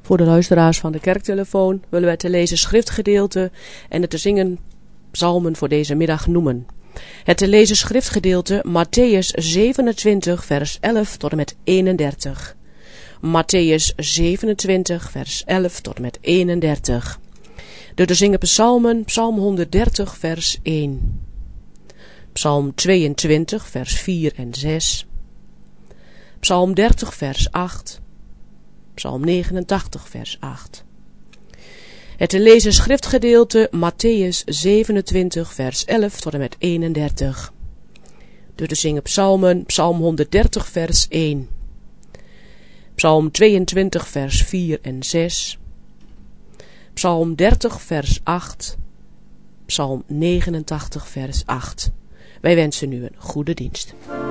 Voor de luisteraars van de kerktelefoon willen wij te lezen schriftgedeelte en het te zingen psalmen voor deze middag noemen. Het te lezen schriftgedeelte Mattheüs 27 vers 11 tot en met 31. Mattheüs 27 vers 11 tot en met 31. De te zingen psalmen, psalm 130 vers 1. Psalm 22 vers 4 en 6. Psalm 30 vers 8. Psalm 89 vers 8. Het te lezen schriftgedeelte Mattheüs 27 vers 11 tot en met 31. De te zingen psalmen, psalm 130 vers 1. Psalm 22 vers 4 en 6. Psalm 30 vers 8. Psalm 89 vers 8. Wij wensen u een goede dienst.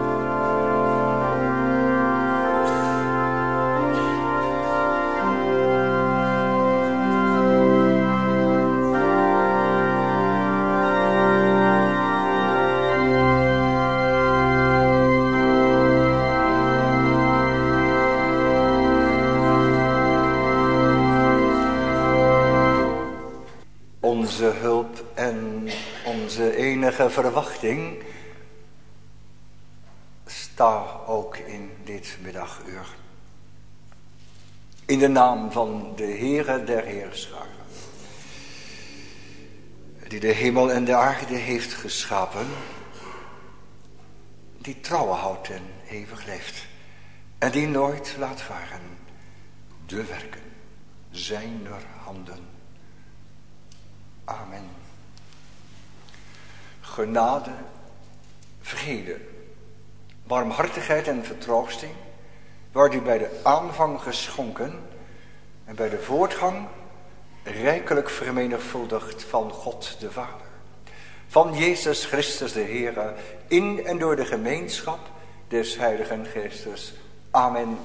Onze hulp en onze enige verwachting, sta ook in dit middaguur. In de naam van de Heere der Heerscharen, die de hemel en de aarde heeft geschapen, die trouw houdt en eeuwig leeft, en die nooit laat varen de werken zijner handen. Amen. Genade, vrede, barmhartigheid en vertroosting wordt u bij de aanvang geschonken en bij de voortgang rijkelijk vermenigvuldigd van God de Vader, van Jezus Christus de Heere, in en door de gemeenschap des Heiligen Geestes. Amen.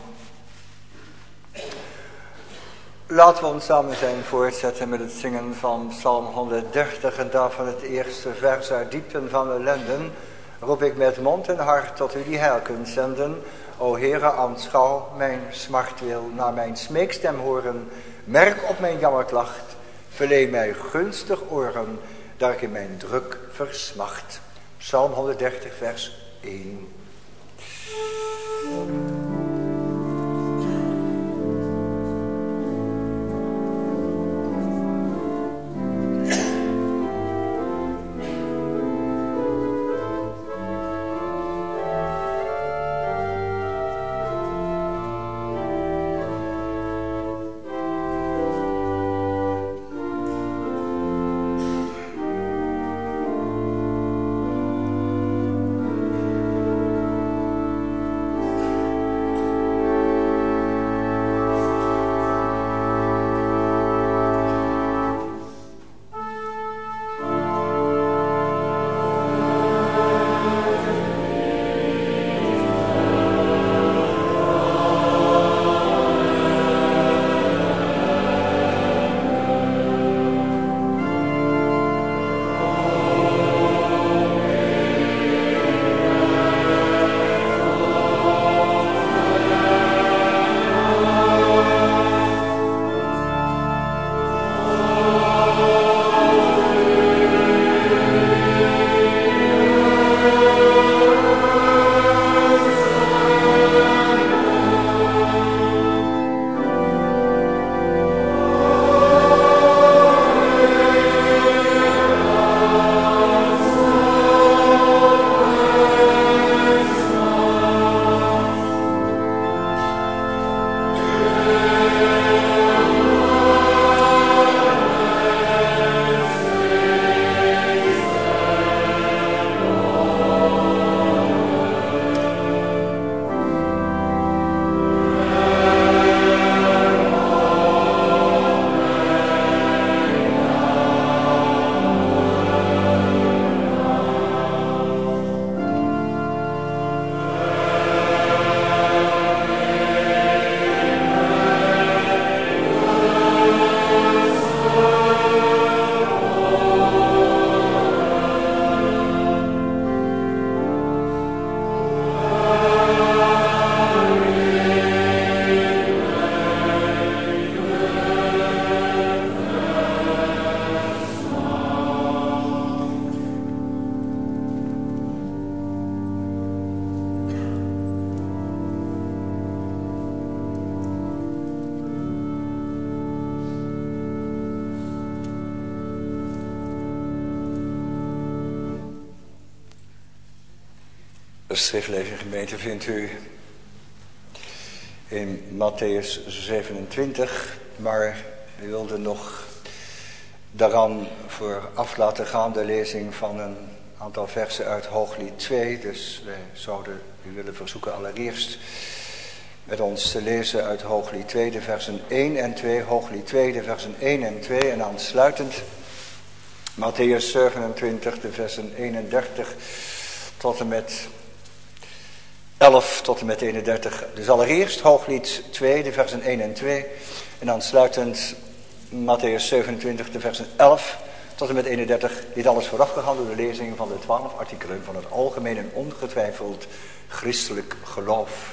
Laten we ons samen zijn voortzetten met het zingen van Psalm 130 en daarvan het eerste vers: uit diepten van ellenden roep ik met mond en hart tot u die heil kunt zenden. O Heere, aanschouw mijn smart, wil naar mijn smeekstem horen. Merk op mijn jammerklacht, verleen mij gunstig oren, dat ik in mijn druk versmacht. Psalm 130 vers 1. De schriftlezing gemeente vindt u in Mattheüs 27, maar we wilden nog daaraan vooraf laten gaan de lezing van een aantal versen uit Hooglied 2. Dus wij zouden u willen verzoeken allereerst met ons te lezen uit Hooglied 2, de versen 1 en 2. Hooglied 2, de versen 1 en 2 en aansluitend Mattheüs 27, de versen 31 tot en met 11 tot en met 31. Dus allereerst Hooglied 2, de versen 1 en 2. En aansluitend Mattheüs 27, de versen 11 tot en met 31. Dit alles voorafgegaan door de lezing van de 12 artikelen van het algemeen en ongetwijfeld christelijk geloof.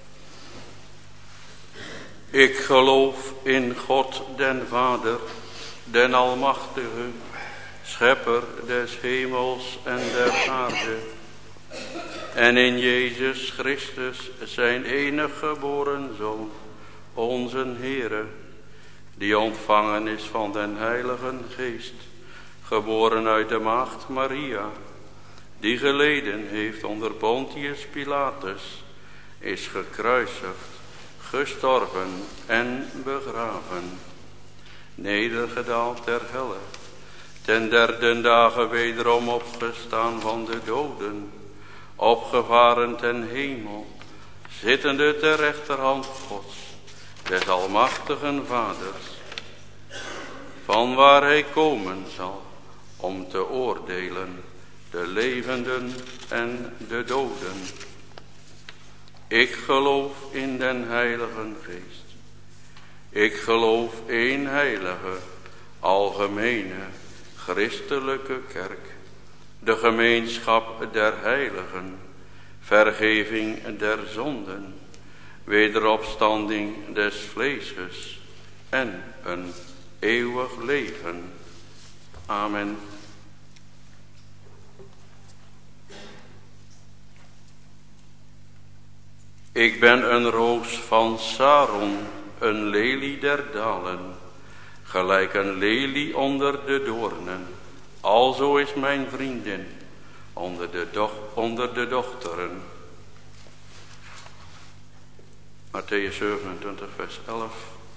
Ik geloof in God den Vader, den Almachtige, Schepper des hemels en der aarde. En in Jezus Christus, zijn enige geboren Zoon, onze Heere, die ontvangen is van den Heiligen Geest, geboren uit de maagd Maria, die geleden heeft onder Pontius Pilatus, is gekruisigd, gestorven en begraven, nedergedaald ter helle, ten derde dagen wederom opgestaan van de doden, opgevaren ten hemel, zittende ter rechterhand Gods, des almachtigen Vaders, van waar hij komen zal, om te oordelen de levenden en de doden. Ik geloof in den Heiligen Geest. Ik geloof één heilige, algemene, christelijke kerk, de gemeenschap der heiligen, vergeving der zonden, wederopstanding des vleesjes en een eeuwig leven. Amen. Ik ben een roos van Saron, een lelie der dalen, gelijk een lelie onder de doornen. Alzo is mijn vriendin onder de dochteren. Mattheüs 27, vers 11.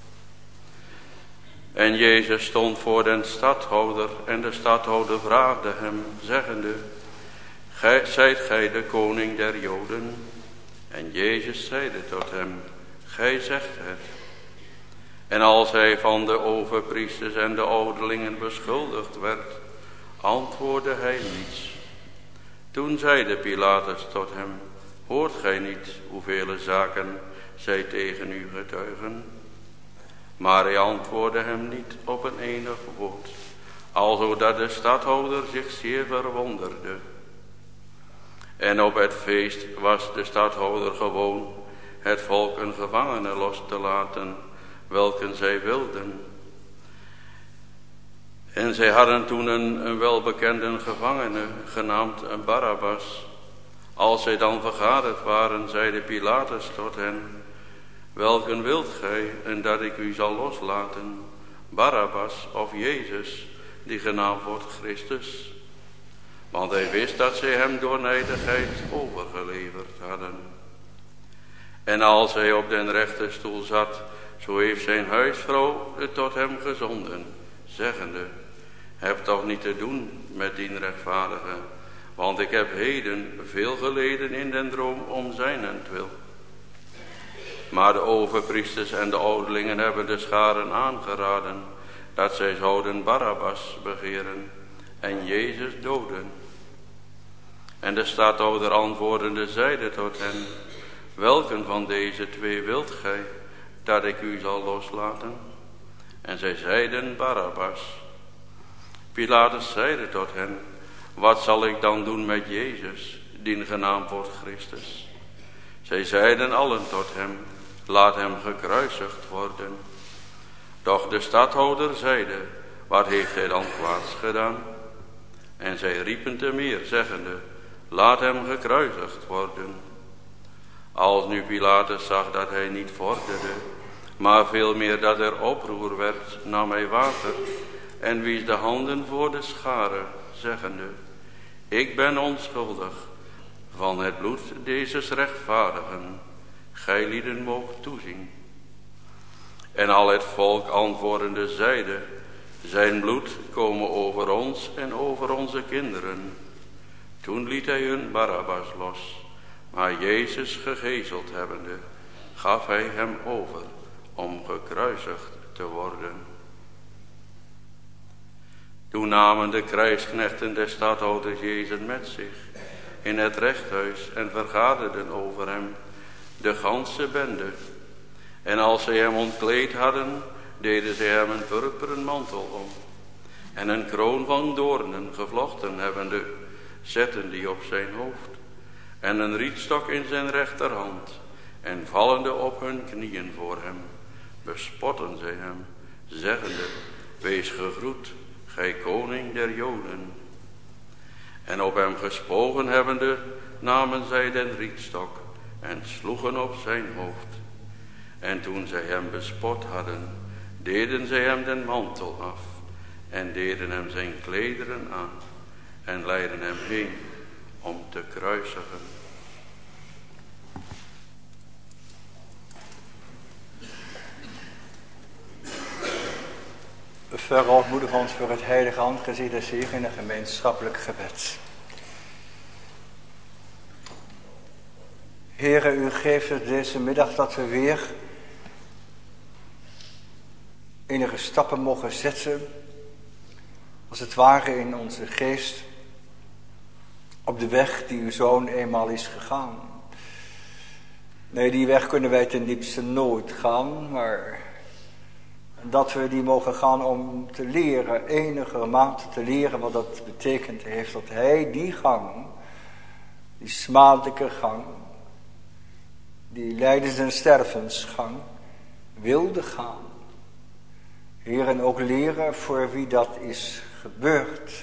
En Jezus stond voor den stadhouder, en de stadhouder vraagde hem, zeggende, zijt gij de koning der Joden? En Jezus zeide tot hem, gij zegt het. En als hij van de overpriesters en de ouderlingen beschuldigd werd, antwoordde hij niets. Toen zeide Pilatus tot hem, hoort gij niet hoeveel zaken zij tegen u getuigen? Maar hij antwoordde hem niet op een enig woord, alzo dat de stadhouder zich zeer verwonderde. En op het feest was de stadhouder gewoon het volk een gevangene los te laten, welken zij wilden. En zij hadden toen een welbekende gevangene, genaamd Barabbas. Als zij dan vergaderd waren, zeide Pilatus tot hen, welken wilt gij en dat ik u zal loslaten, Barabbas of Jezus, die genaamd wordt Christus? Want hij wist dat zij hem door nijdigheid overgeleverd hadden. En als hij op den rechterstoel zat, zo heeft zijn huisvrouw tot hem gezonden, zeggende, heb toch niet te doen met dien rechtvaardige, want ik heb heden veel geleden in den droom om zijnentwil. Maar de overpriesters en de ouderlingen hebben de scharen aangeraden, dat zij zouden Barabbas begeren en Jezus doden. En de stadhouder antwoordende zeide tot hen, welken van deze twee wilt gij, dat ik u zal loslaten? En zij zeiden Barabbas. Pilatus zeide tot hen, wat zal ik dan doen met Jezus, die genaamd wordt Christus? Zij zeiden allen tot hem, laat hem gekruisigd worden. Doch de stadhouder zeide, wat heeft hij dan kwaads gedaan? En zij riepen te meer, zeggende, laat hem gekruisigd worden. Als nu Pilatus zag dat hij niet vorderde, maar veel meer dat er oproer werd, nam hij water en wies de handen voor de scharen, zeggende, ik ben onschuldig van het bloed dezes rechtvaardigen, gijlieden moogt toezien. En al het volk antwoordende zeide, zijn bloed komen over ons en over onze kinderen. Toen liet hij hun Barabbas los, maar Jezus gegezeld hebbende, gaf hij hem over om gekruisigd te worden. Toen namen de krijgsknechten des stadhouders Jezus met zich in het rechthuis en vergaderden over hem de ganse bende. En als zij hem ontkleed hadden, deden zij hem een purperen mantel om. En een kroon van doornen gevlochten hebbende, zetten die op zijn hoofd. En een rietstok in zijn rechterhand. En vallende op hun knieën voor hem, bespotten zij hem, zeggende, wees gegroet, gij koning der Joden. En op hem gespogen hebbende, namen zij den rietstok en sloegen op zijn hoofd. En toen zij hem bespot hadden, deden zij hem den mantel af en deden hem zijn klederen aan en leidden hem heen om te kruisigen. Verootmoedig ons voor het heilige aangezicht des Heeren in een gemeenschappelijk gebed. Heere, u geeft het deze middag dat we weer enige stappen mogen zetten, als het ware in onze geest, op de weg die uw Zoon eenmaal is gegaan. Nee, die weg kunnen wij ten diepste nooit gaan, maar dat we die mogen gaan om te leren, enigermate te leren wat dat betekent heeft, dat hij die gang, die smadelijke gang, die lijdens- en stervensgang, wilde gaan. Heer, en ook leren voor wie dat is gebeurd.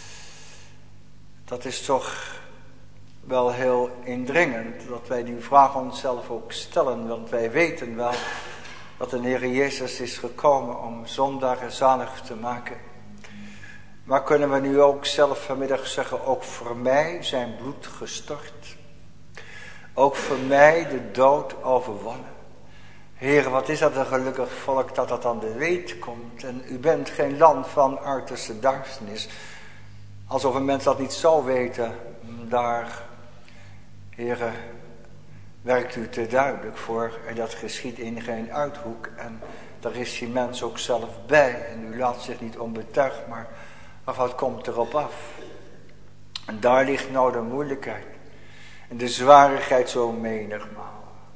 Dat is toch wel heel indringend, dat wij die vraag onszelf ook stellen, want wij weten wel dat de Heer Jezus is gekomen om zondaren zalig te maken. Maar kunnen we nu ook zelf vanmiddag zeggen, ook voor mij zijn bloed gestort. Ook voor mij de dood overwonnen. Heer, wat is dat een gelukkig volk dat dat aan de weet komt. En u bent geen land van uiterste duisternis. Alsof een mens dat niet zou weten. Daar, Heere, werkt u te duidelijk voor. En dat geschiet in geen uithoek. En daar is die mens ook zelf bij. En u laat zich niet onbetuigd, maar wat komt erop af? En daar ligt nou de moeilijkheid. En de zwarigheid zo menigmaal.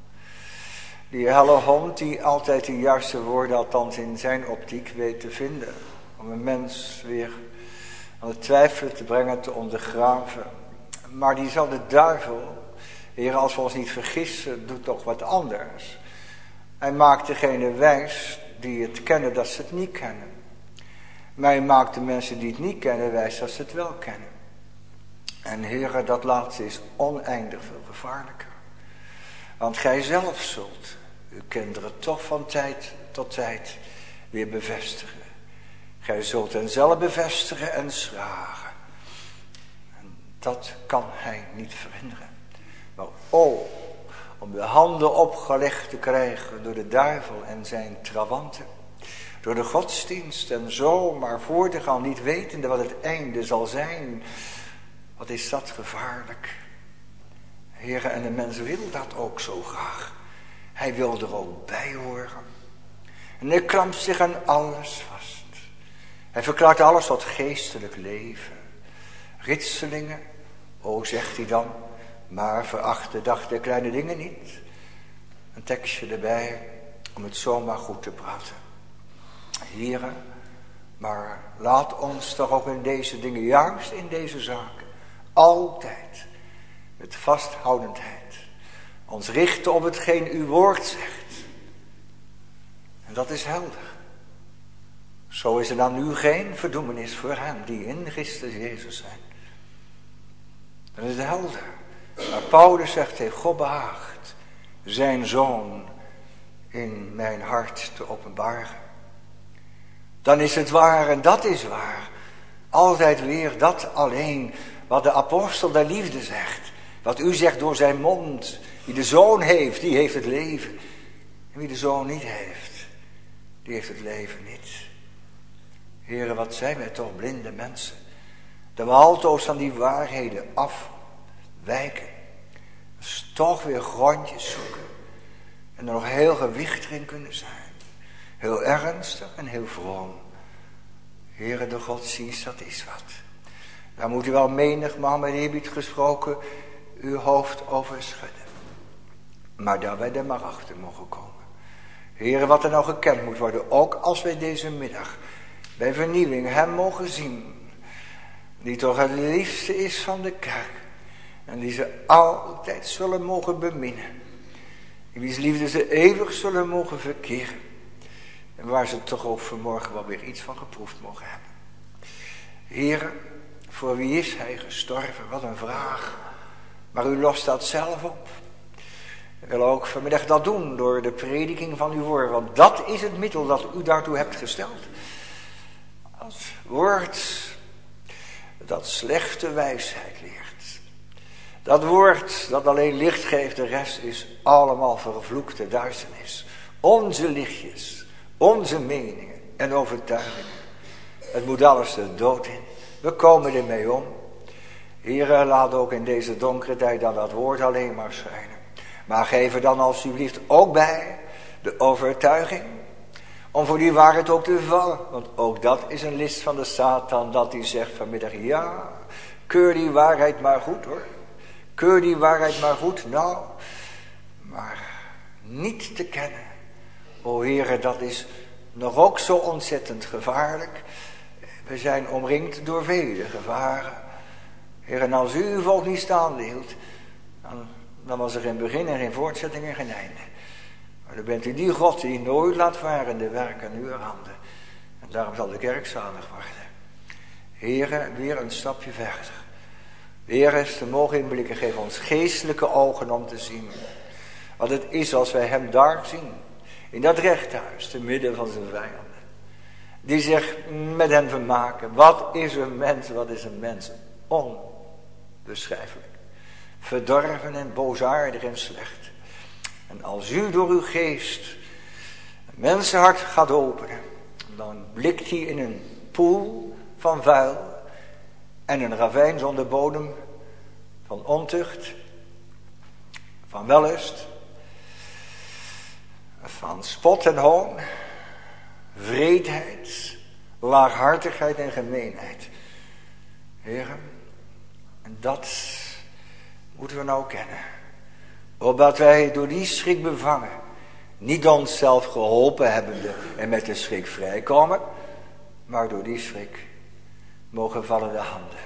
Die helle hond die altijd de juiste woorden, althans in zijn optiek, weet te vinden. Om een mens weer aan het twijfelen te brengen, te ondergraven. Maar diezelfde duivel, Heer, als we ons niet vergissen, doet toch wat anders. Hij maakt degene wijs die het kennen dat ze het niet kennen. Maar hij maakt de mensen die het niet kennen wijs dat ze het wel kennen. En Heer, dat laatste is oneindig veel gevaarlijker. Want gij zelf zult uw kinderen toch van tijd tot tijd weer bevestigen. Gij zult hen zelf bevestigen en schragen. En dat kan hij niet verhinderen. Maar om de handen opgelegd te krijgen door de duivel en zijn trawanten. Door de godsdienst en zo maar voor te gaan, niet wetende wat het einde zal zijn. Wat is dat gevaarlijk. Heere, en de mens wil dat ook zo graag. Hij wil er ook bij horen. En hij klampt zich aan alles vast. Hij verklaart alles tot geestelijk leven. Ritselingen, zegt hij dan, maar veracht de dag de kleine dingen niet. Een tekstje erbij, om het zomaar goed te praten. Heere, maar laat ons toch ook in deze dingen, juist in deze zaken, altijd met vasthoudendheid ons richten op hetgeen uw woord zegt. En dat is helder. Zo is er dan nu geen verdoemenis voor hen die in Christus Jezus zijn. Dat is helder. Maar Paulus zegt, heeft God behaagd zijn zoon in mijn hart te openbaren. Dan is het waar, en dat is waar, altijd weer dat alleen wat de apostel der liefde zegt. Wat u zegt door zijn mond. Wie de Zoon heeft, die heeft het leven. En wie de Zoon niet heeft, die heeft het leven niet. Heere, wat zijn wij toch blinde mensen. Dat we altoos van die waarheden afwijken. Dus toch weer grondjes zoeken. En er nog heel gewichtig in kunnen zijn. Heel ernstig en heel vroom. Heere, de godsdienst, dat is wat. Daar moet u wel menigmaal met eerbied gesproken uw hoofd over schudden. Maar daar wij er maar achter mogen komen. Heere, wat er nou gekend moet worden, ook als wij deze middag bij vernieuwing hem mogen zien. Die toch het liefste is van de kerk. En die ze altijd zullen mogen beminnen. In wie's liefde ze eeuwig zullen mogen verkeren. En waar ze toch ook vanmorgen wel weer iets van geproefd mogen hebben. Heere, voor wie is hij gestorven? Wat een vraag. Maar u lost dat zelf op. Ik wil ook vanmiddag dat doen door de prediking van uw woord. Want dat is het middel dat u daartoe hebt gesteld. Als woord dat slechte wijsheid leert. Dat woord dat alleen licht geeft, de rest is allemaal vervloekte duisternis. Onze lichtjes, onze meningen en overtuigingen. Het moet alles de dood in. We komen ermee om. Heere, laat ook in deze donkere tijd dan dat woord alleen maar schijnen. Maar geef er dan alsjeblieft ook bij de overtuiging om voor die waarheid ook te vallen. Want ook dat is een list van de Satan, dat hij zegt vanmiddag, ja, keur die waarheid maar goed hoor. Keur die waarheid maar goed, nou, maar niet te kennen. O Heere, dat is nog ook zo ontzettend gevaarlijk. We zijn omringd door vele gevaren. Heer, en als u uw volk niet staande hield, dan was er geen begin en geen voortzetting en geen einde. Maar dan bent u die God die nooit laat varen de werken aan uw handen. En daarom zal de kerk zalig worden. Heer, weer een stapje verder. Weer eens te mogen inblikken, geef ons geestelijke ogen om te zien. Wat het is als wij hem daar zien. In dat rechthuis, te midden van zijn vijanden. Die zich met hem vermaken. Wat is een mens, wat is een mens? Onbeschrijfelijk. Verdorven en boosaardig en slecht. En als u door uw geest een mensenhart gaat openen. Dan blikt hij in een poel van vuil. En een ravijn zonder bodem. Van ontucht. Van wellust. Van spot en hoon. Wreedheid. Laaghartigheid en gemeenheid. Heren. En dat moeten we nou kennen. Opdat wij door die schrik bevangen. Niet onszelf geholpen hebbende en met de schrik vrijkomen. Maar door die schrik mogen vallen de handen.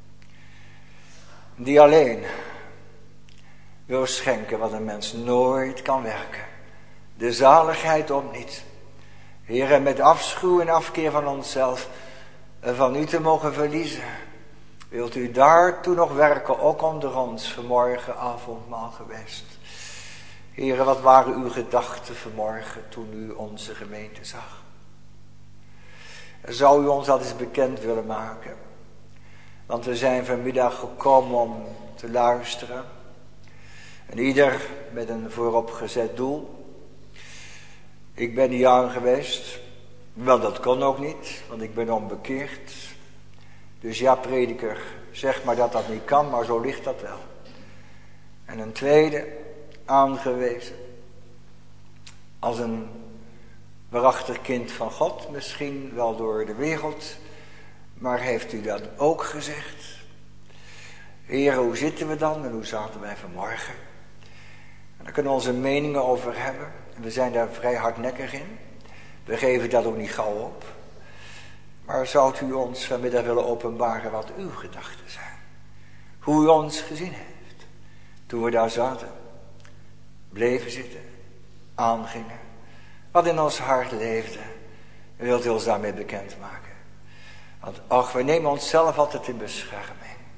Die alleen wil schenken wat een mens nooit kan werken. De zaligheid om niet. Heere, met afschuw en afkeer van onszelf van u te mogen verliezen. Wilt u daartoe nog werken, ook onder ons vanmorgen avondmaal geweest. Heere, wat waren uw gedachten vanmorgen toen u onze gemeente zag? Zou u ons dat eens bekend willen maken? Want we zijn vanmiddag gekomen om te luisteren. En ieder met een vooropgezet doel. Ik ben niet aan geweest. Wel, dat kon ook niet, want ik ben onbekeerd. Dus ja, prediker, zeg maar dat dat niet kan, maar zo ligt dat wel. En een tweede, aangewezen. Als een waarachtig kind van God, misschien wel door de wereld. Maar heeft u dat ook gezegd? Heer, hoe zitten we dan en hoe zaten wij vanmorgen? En daar kunnen we onze meningen over hebben. En we zijn daar vrij hardnekkig in. We geven dat ook niet gauw op. Maar zou u ons vanmiddag willen openbaren wat uw gedachten zijn? Hoe u ons gezien heeft. Toen we daar zaten. Bleven zitten. Aangingen. Wat in ons hart leefde. En wilt u ons daarmee bekendmaken? Want ach, we nemen onszelf altijd in bescherming.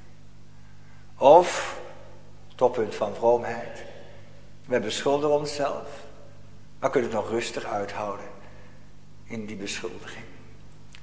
Of, toppunt van vroomheid. We beschuldigen onszelf. Maar kunnen het nog rustig uithouden. In die beschuldiging.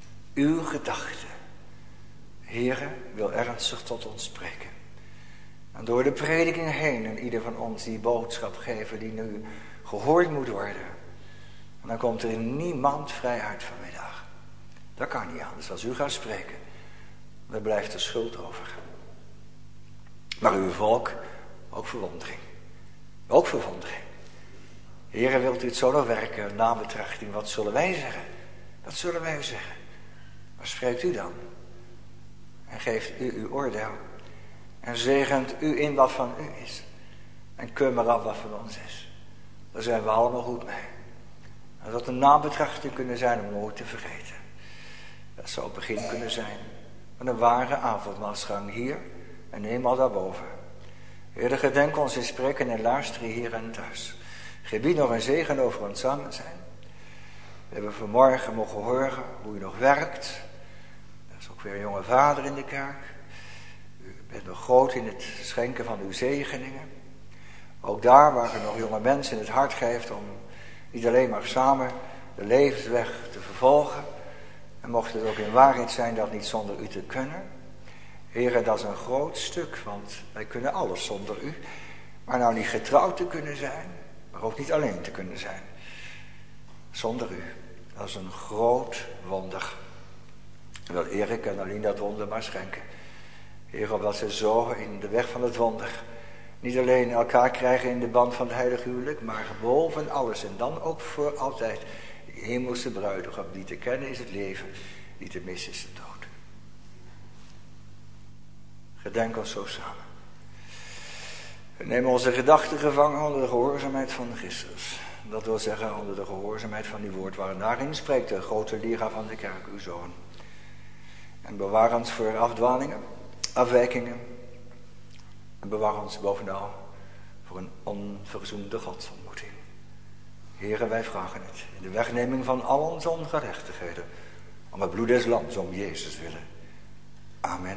Uw gedachte. Heere, wil ernstig tot ons spreken. En door de prediking heen en ieder van ons die boodschap geven die nu gehoord moet worden. En dan komt er niemand vrij uit vanmiddag. Dat kan niet anders. Als u gaat spreken, dan blijft er schuld over. Maar uw volk, ook verwondering. Ook verwondering. Heere, wilt u het zo nog werken, nabetrachting, wat zullen wij zeggen? Wat zullen wij zeggen? Maar spreekt u dan? En geeft u uw oordeel. En zegent u in wat van u is. En keur maar af wat van ons is. Daar zijn we allemaal goed mee. En dat een nabetrachting kunnen zijn om nooit te vergeten. Dat zou het begin kunnen zijn van een ware avondmaalsgang hier en eenmaal daarboven. Heer, gedenk ons in spreken en luisteren hier en thuis. Gebied nog een zegen over ons samen zijn. We hebben vanmorgen mogen horen hoe u nog werkt. Er is ook weer een jonge vader in de kerk. U bent nog groot in het schenken van uw zegeningen. Ook daar waar u nog jonge mensen in het hart geeft om niet alleen maar samen de levensweg te vervolgen. En mocht het ook in waarheid zijn dat niet zonder u te kunnen. Heere, dat is een groot stuk, want wij kunnen alles zonder u. Maar nou niet getrouwd te kunnen zijn, maar ook niet alleen te kunnen zijn. Zonder u. Dat is een groot wonder. En wil Erik en Aline dat wonder maar schenken. Heer, opdat ze zo in de weg van het wonder niet alleen elkaar krijgen in de band van het heilige huwelijk, maar boven alles en dan ook voor altijd die hemelse bruidegom. Die te kennen is het leven, die te missen is de dood. Gedenk ons zo samen. We nemen onze gedachten gevangen onder de gehoorzaamheid van Christus. Dat wil zeggen onder de gehoorzaamheid van die woord waarin daarin spreekt de grote leraar van de kerk, uw zoon. En bewaar ons voor afdwalingen, afwijkingen. En bewaar ons bovenal voor een onverzoende godsontmoeting. Heere, wij vragen het in de wegneming van al onze ongerechtigheden. Om het bloed des lams, om Jezus willen. Amen.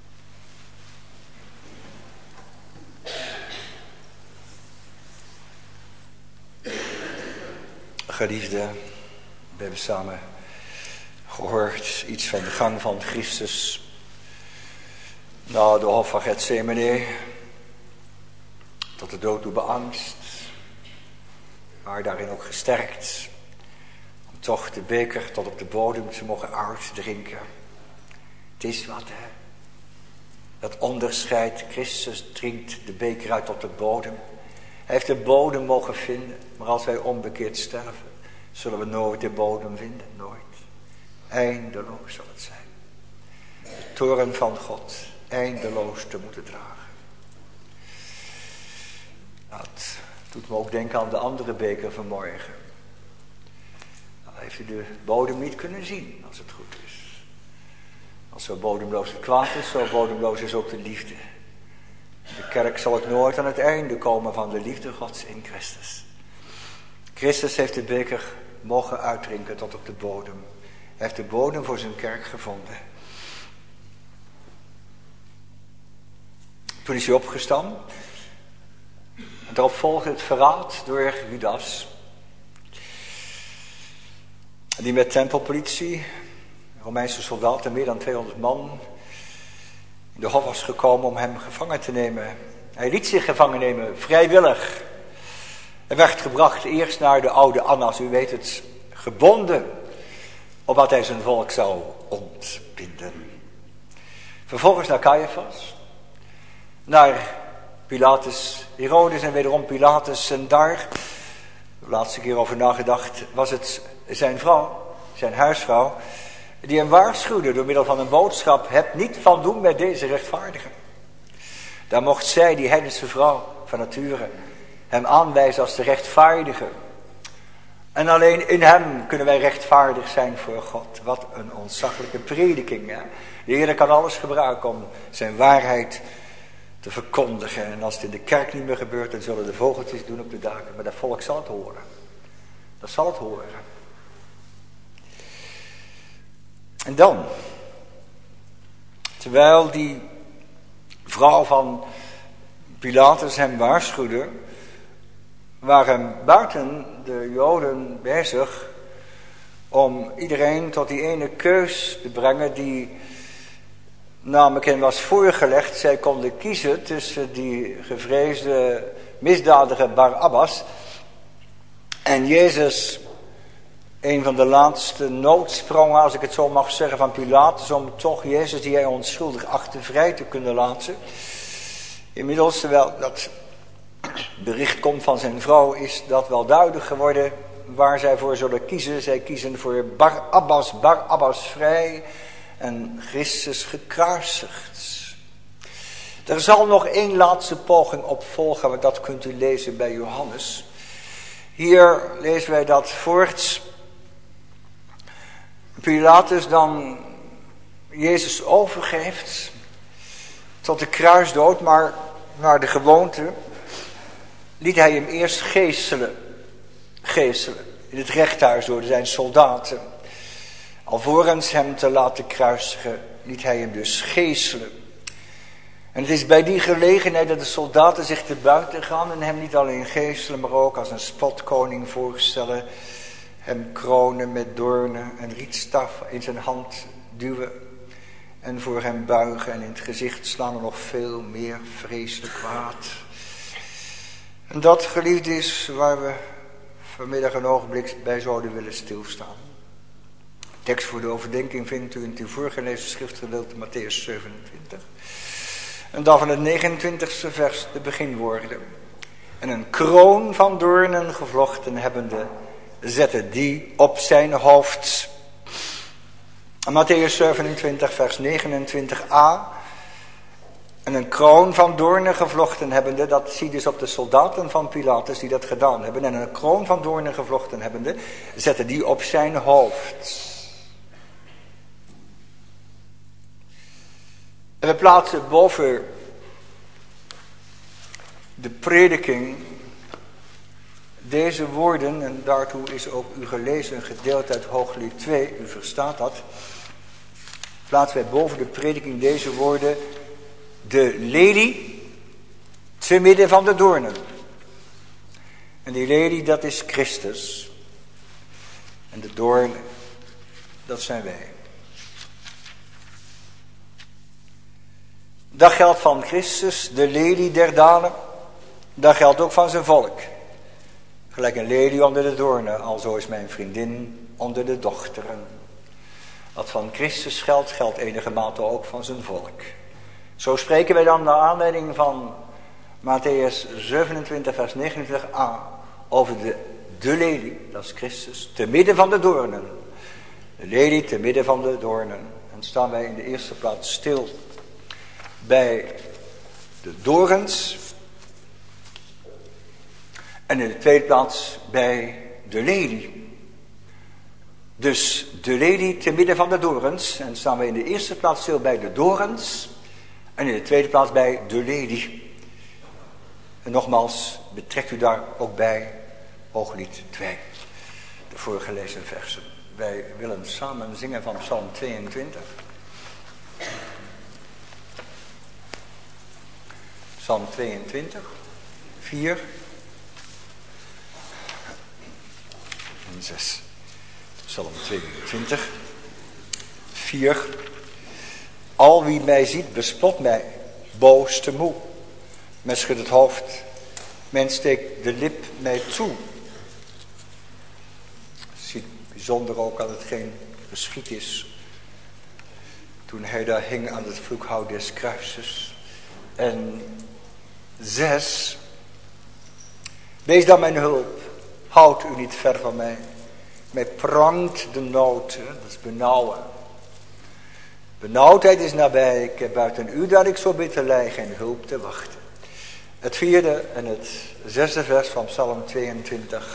Geliefde, we hebben samen gehoord iets van de gang van Christus naar de hof van Gethsemane, tot de dood toe beangst, maar daarin ook gesterkt, om toch de beker tot op de bodem te mogen uitdrinken. Het is wat, hè? Dat onderscheid, Christus drinkt de beker uit tot de bodem. Hij heeft de bodem mogen vinden, maar als wij onbekeerd sterven, zullen we nooit de bodem vinden, nooit. Eindeloos zal het zijn. De toorn van God, eindeloos te moeten dragen. Dat doet me ook denken aan de andere beker vanmorgen. Dan heeft u de bodem niet kunnen zien, als het goed is. Als zo bodemloos het kwaad is, zo bodemloos is ook de liefde. De kerk zal ook nooit aan het einde komen van de liefde Gods in Christus. Christus heeft de beker mogen uitdrinken tot op de bodem. Hij heeft de bodem voor zijn kerk gevonden. Toen is hij opgestaan. En daarop volgde het verraad door Judas. Die met tempelpolitie, Romeinse soldaten, meer dan 200 man, in de hof was gekomen om hem gevangen te nemen. Hij liet zich gevangen nemen, vrijwillig. Hij werd gebracht eerst naar de oude Annas, u weet het, gebonden, opdat hij zijn volk zou ontbinden. Vervolgens naar Caiaphas, naar Pilatus, Herodes en wederom Pilatus. En daar, de laatste keer over nagedacht, was het zijn vrouw, zijn huisvrouw, die hem waarschuwde door middel van een boodschap: heb niet van doen met deze rechtvaardige. Daar mocht zij, die heidense vrouw van nature, hem aanwijzen als de rechtvaardige. En alleen in hem kunnen wij rechtvaardig zijn voor God. Wat een ontzaglijke prediking. Hè? De Heer kan alles gebruiken om zijn waarheid te verkondigen. En als het in de kerk niet meer gebeurt, dan zullen de vogeltjes doen op de daken. Maar dat volk zal het horen. Dat zal het horen. En dan, terwijl die vrouw van Pilatus hem waarschuwde, waren buiten de Joden bezig om iedereen tot die ene keus te brengen die namelijk hen was voorgelegd, zij konden kiezen tussen die gevreesde misdadiger Barabbas en Jezus, een van de laatste noodsprongen, als ik het zo mag zeggen, van Pilatus, om toch Jezus, die hij onschuldig achtte, vrij te kunnen laten. Inmiddels, terwijl dat bericht komt van zijn vrouw, is dat wel duidelijk geworden waar zij voor zullen kiezen. Zij kiezen voor Barabbas vrij en Christus gekruisigd. Er zal nog één laatste poging op volgen, maar dat kunt u lezen bij Johannes. Hier lezen wij dat voorts Pilatus dan Jezus overgeeft tot de kruisdood, maar naar de gewoonte liet hij hem eerst geeselen in het rechthuis door zijn soldaten. Alvorens hem te laten kruisigen, liet hij hem dus geeselen. En het is bij die gelegenheid dat de soldaten zich te buiten gaan en hem niet alleen geeselen, maar ook als een spotkoning voorstellen, hem kronen met doornen en rietstaf in zijn hand duwen en voor hem buigen en in het gezicht slaan er nog veel meer vreselijk kwaad. En dat, geliefd, is waar we vanmiddag een ogenblik bij zouden willen stilstaan. Tekst voor de overdenking vindt u in het voorgelezen schriftgedeelte Mattheüs 27. En dan van het 29e vers de beginwoorden. En een kroon van doornen gevlochten hebbende, zette die op zijn hoofd. En Mattheüs 27 vers 29a. En een kroon van doornen gevlochten hebbende, dat zie je dus op de soldaten van Pilatus die dat gedaan hebben. En een kroon van doornen gevlochten hebbende, zette die op zijn hoofd. En we plaatsen boven de prediking deze woorden, en daartoe is ook u gelezen een gedeelte uit Hooglied 2, u verstaat dat. Plaatsen wij boven de prediking deze woorden: de lelie te midden van de doornen. En die lelie, dat is Christus. En de doornen, dat zijn wij. Dat geldt van Christus, de lelie der danen. Dat geldt ook van zijn volk. Gelijk een lelie onder de doornen, alzo is mijn vriendin onder de dochteren. Wat van Christus geldt, geldt enige mate ook van zijn volk. Zo spreken wij dan naar aanleiding van Mattheüs 27 vers 29a over de lelie, dat is Christus, te midden van de doornen. De lelie te midden van de doornen. En staan wij in de eerste plaats stil bij de dorens. En in de tweede plaats bij de lelie. Dus de lelie te midden van de dorens. En staan wij in de eerste plaats stil bij de dorens. En in de tweede plaats bij de lelie. En nogmaals, betrekt u daar ook bij Hooglied 2. De voorgelezen versen. Wij willen samen zingen van Psalm 22. Psalm 22, 4 en 6. Psalm 22, 4. Al wie mij ziet bespot mij, boos te moe. Men schudt het hoofd, men steekt de lip mij toe. Ziet bijzonder ook aan hetgeen geschied is toen hij daar hing aan het vloekhout des kruises. En 6. Wees dan mijn hulp, houd u niet ver van mij. Mij prangt de nood, dat is benauwen. Benauwdheid is nabij, ik heb buiten u dat ik zo bitter lig geen hulp te wachten. Het 4e en het 6e vers van Psalm 22.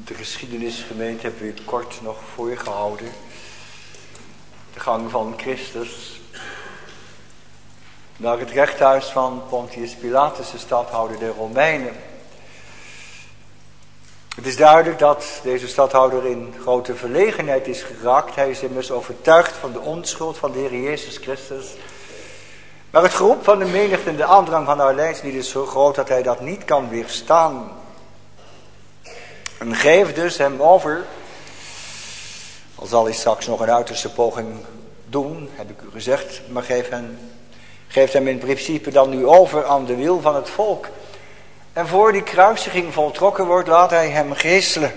De geschiedenisgemeente hebben we kort nog voorgehouden. De gang van Christus naar het rechthuis van Pontius Pilatus, de stadhouder der Romeinen. Het is duidelijk dat deze stadhouder in grote verlegenheid is geraakt. Hij is immers overtuigd van de onschuld van de Heer Jezus Christus. Maar het geroep van de menigte en de aandrang van haar lijdslied is zo groot dat hij dat niet kan weerstaan. En geeft dus hem over, al zal hij straks nog een uiterste poging doen, heb ik u gezegd, maar geeft hem in principe dan nu over aan de wil van het volk. En voor die kruisiging voltrokken wordt, laat hij hem geeselen.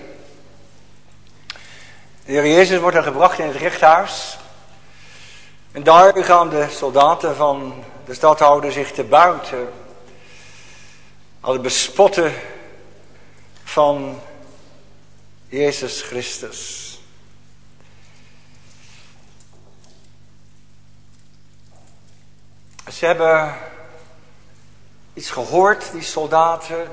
De Heer Jezus wordt dan gebracht in het rechthuis. En daar gaan de soldaten van de stadhouder zich te buiten aan het bespotten van Jezus Christus. Ze hebben iets gehoord, die soldaten.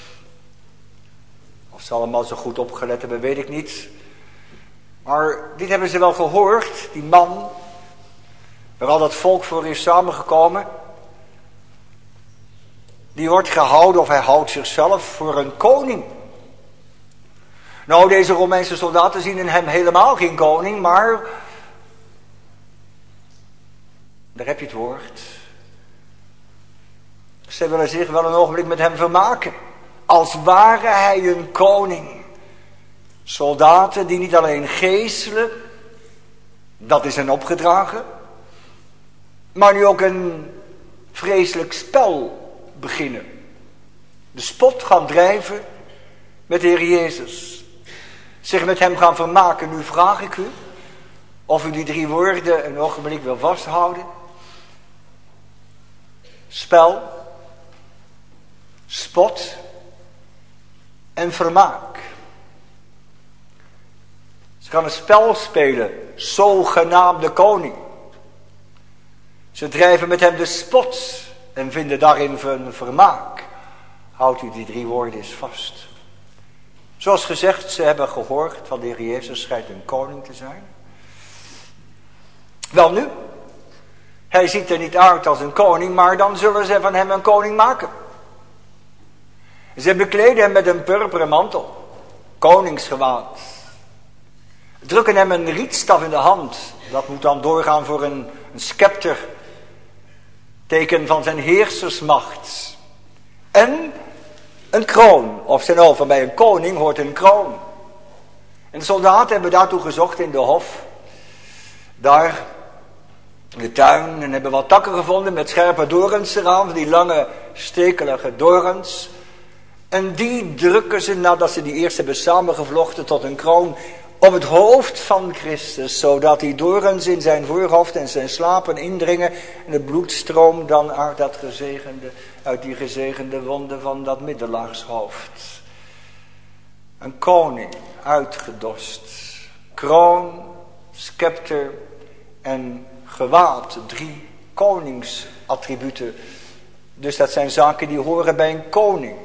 Of ze allemaal zo goed opgelet hebben, weet ik niet. Maar dit hebben ze wel gehoord, die man, waar al dat volk voor is samengekomen. Die wordt gehouden, of hij houdt zichzelf voor een koning. Nou, deze Romeinse soldaten zien in hem helemaal geen koning, maar daar heb je het woord. Ze willen zich wel een ogenblik met hem vermaken, als ware hij een koning. Soldaten die niet alleen geeselen, dat is hen opgedragen, maar nu ook een vreselijk spel beginnen. De spot gaan drijven met de Heer Jezus. Zich met hem gaan vermaken. Nu vraag ik u of u die 3 woorden een ogenblik wil vasthouden. Spel, spot en vermaak. Ze gaan een spel spelen, zogenaamde koning. Ze drijven met hem de spot en vinden daarin een vermaak. Houdt u die 3 woorden eens vast. Zoals gezegd, ze hebben gehoord van de Heer Jezus schijnt een koning te zijn. Wel nu, hij ziet er niet uit als een koning, maar dan zullen ze van hem een koning maken. Ze bekleden hem met een purperen mantel, koningsgewaad. Drukken hem een rietstaf in de hand, dat moet dan doorgaan voor een scepter, teken van zijn heersersmacht. En een kroon, of zijn over bij een koning hoort een kroon. En de soldaten hebben daartoe gezocht in de hof, daar in de tuin, en hebben wat takken gevonden met scherpe dorens eraan, die lange stekelige dorens. En die drukken ze, nadat ze die eerst hebben samengevlochten, tot een kroon op het hoofd van Christus, zodat die dorens in zijn voorhoofd en zijn slapen indringen en de bloedstroom dan uit die gezegende wonden van dat middelaarshoofd. Een koning, uitgedost, kroon, scepter en gewaad, 3 koningsattributen. Dus dat zijn zaken die horen bij een koning.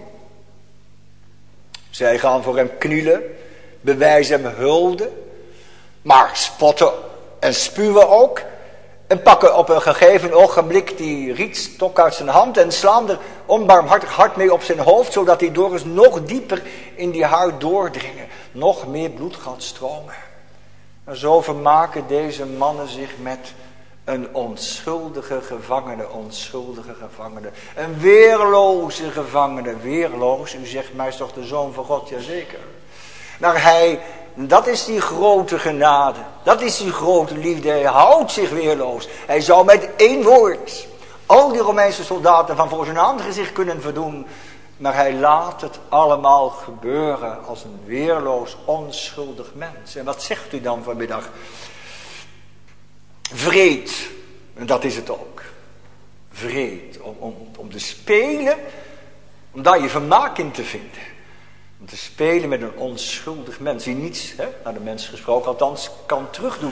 Zij gaan voor hem knielen, bewijzen hem hulde, maar spotten en spuwen ook. En pakken op een gegeven ogenblik die rietstok uit zijn hand en slaan er onbarmhartig hard mee op zijn hoofd, zodat die dorens nog dieper in die huid doordringen. Nog meer bloed gaat stromen. En zo vermaken deze mannen zich met een onschuldige gevangene. Een weerloze gevangene. Weerloos, u zegt, mij is toch de Zoon van God? Jazeker. Maar dat is die grote genade. Dat is die grote liefde. Hij houdt zich weerloos. Hij zou met 1 woord al die Romeinse soldaten van voor zijn aangezicht kunnen verdoen. Maar hij laat het allemaal gebeuren als een weerloos, onschuldig mens. En wat zegt u dan vanmiddag? Vreed. En dat is het ook. Vreed. Om te spelen. Om daar je vermaak in te vinden. Om te spelen met een onschuldig mens. Die niets, naar de mens gesproken althans, kan terugdoen.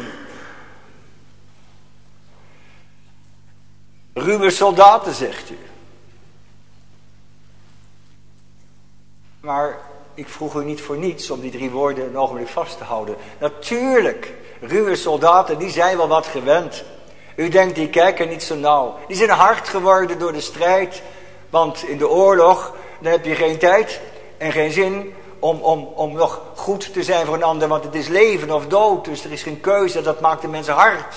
Ruwe soldaten, zegt u. Maar ik vroeg u niet voor niets om die 3 woorden een ogenblik vast te houden. Natuurlijk, ruwe soldaten, die zijn wel wat gewend. U denkt, die kijken niet zo nauw. Die zijn hard geworden door de strijd. Want in de oorlog, dan heb je geen tijd en geen zin om nog goed te zijn voor een ander. Want het is leven of dood, dus er is geen keuze. Dat maakt de mensen hard.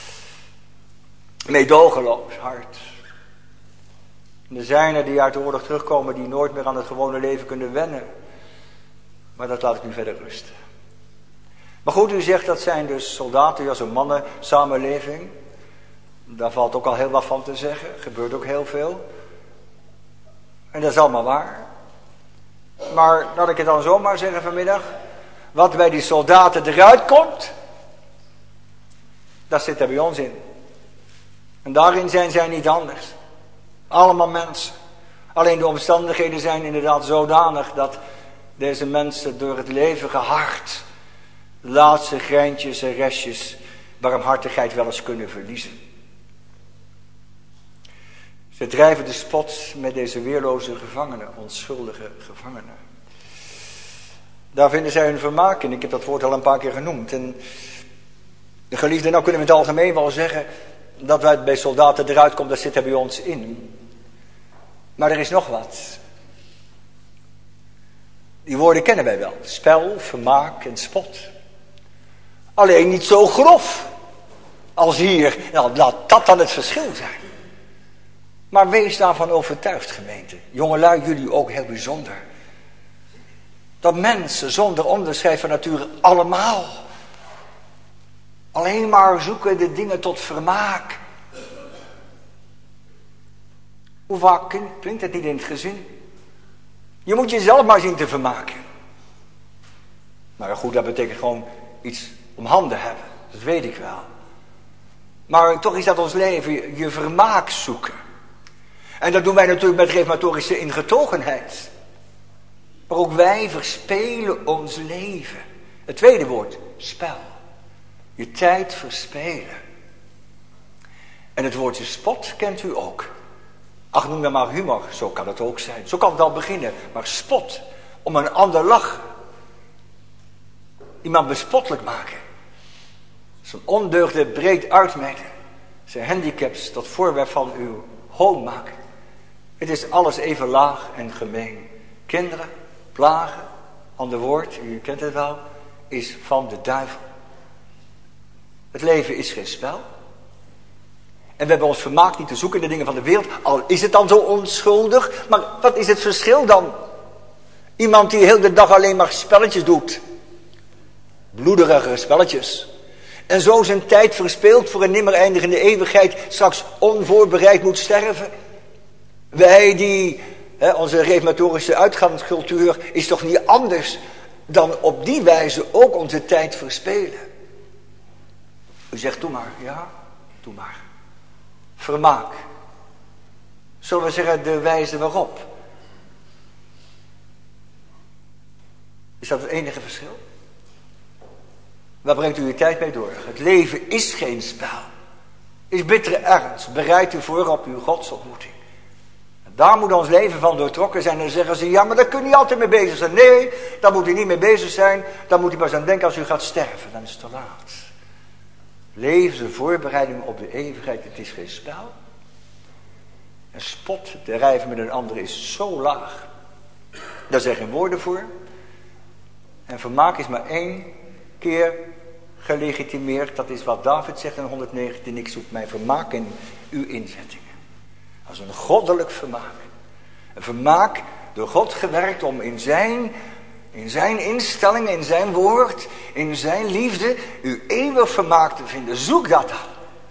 Meedogenloos hard. En er zijn er die uit de oorlog terugkomen die nooit meer aan het gewone leven kunnen wennen. Maar dat laat ik nu verder rusten. Maar goed, u zegt dat zijn dus soldaten, ja, zo'n mannen samenleving. Daar valt ook al heel wat van te zeggen. Er gebeurt ook heel veel. En dat is allemaal waar. Maar laat ik het dan zomaar zeggen vanmiddag. Wat bij die soldaten eruit komt, dat zit er bij ons in. En daarin zijn zij niet anders. Allemaal mensen. Alleen de omstandigheden zijn inderdaad zodanig dat deze mensen door het leven gehard de laatste greintjes en restjes barmhartigheid wel eens kunnen verliezen. Ze drijven de spot met deze weerloze gevangenen, onschuldige gevangenen. Daar vinden zij hun vermaak in. Ik heb dat woord al een paar keer genoemd. En de geliefden, nou kunnen we in het algemeen wel zeggen dat wij bij soldaten eruit komen, dat zit er bij ons in. Maar er is nog wat. Die woorden kennen wij wel. Spel, vermaak en spot. Alleen niet zo grof als hier. Nou, laat dat dan het verschil zijn. Maar wees daarvan overtuigd, gemeente. Jongelui, jullie ook heel bijzonder. Dat mensen zonder onderscheid van nature allemaal alleen maar zoeken de dingen tot vermaak. Hoe vaak klinkt het niet in het gezin? Je moet jezelf maar zien te vermaken. Nou ja, goed, dat betekent gewoon iets om handen hebben. Dat weet ik wel. Maar toch is dat ons leven, je vermaak zoeken. En dat doen wij natuurlijk met reformatorische ingetogenheid. Maar ook wij verspelen ons leven. Het tweede woord, spel. Je tijd verspelen. En het woordje spot kent u ook. Ach, noem dat maar humor, zo kan het ook zijn. Zo kan het al beginnen. Maar spot, om een ander lachen. Iemand bespottelijk maken. Zijn ondeugde breed uitmeten. Zijn handicaps tot voorwerp van uw hoon maken. Het is alles even laag en gemeen. Kinderen, plagen, ander woord, u kent het wel, is van de duivel. Het leven is geen spel. En we hebben ons vermaak niet te zoeken in de dingen van de wereld. Al is het dan zo onschuldig. Maar wat is het verschil dan? Iemand die heel de dag alleen maar spelletjes doet. Bloederige spelletjes. En zo zijn tijd verspeelt voor een nimmer eindigende eeuwigheid. Straks onvoorbereid moet sterven. Wij die, onze reformatorische uitgaanscultuur is toch niet anders dan op die wijze ook onze tijd verspelen. U zegt, doe maar. Ja, doe maar. Vermaak. Zullen we zeggen de wijze waarop? Is dat het enige verschil? Waar brengt u uw tijd mee door? Het leven is geen spel. Is bittere ernst. Bereid u voor op uw godsontmoeting. En daar moet ons leven van doortrokken zijn. En dan zeggen ze, ja, maar daar kun je niet altijd mee bezig zijn. Nee, daar moet u niet mee bezig zijn. Daar moet u pas aan denken als u gaat sterven. Dan is het te laat. Leven de voorbereiding op de eeuwigheid. Het is geen spel. En spot, de rijven met een ander is zo laag. Daar zijn geen woorden voor. En vermaak is maar 1 keer gelegitimeerd. Dat is wat David zegt in 119. Ik zoek mijn vermaak in uw inzettingen. Dat is een goddelijk vermaak. Een vermaak door God gewerkt om in zijn instelling, in zijn woord, in zijn liefde, uw eeuwig vermaak te vinden. Zoek dat dan.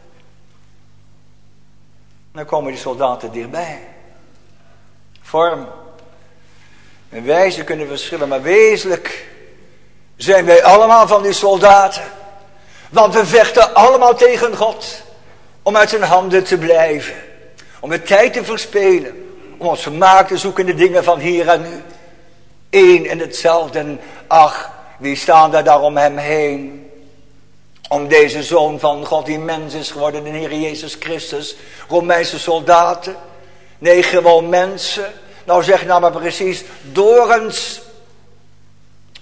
Dan komen die soldaten dichtbij. Vorm en wijze kunnen verschillen, maar wezenlijk zijn wij allemaal van die soldaten. Want we vechten allemaal tegen God. Om uit zijn handen te blijven. Om de tijd te verspelen. Om ons vermaak te zoeken in de dingen van hier en nu. Eén en hetzelfde. En ach, wie staan daar om hem heen? Om deze Zoon van God die mens is geworden, de Heer Jezus Christus. Romeinse soldaten. Nee, gewoon mensen. Nou zeg nou maar precies, dorens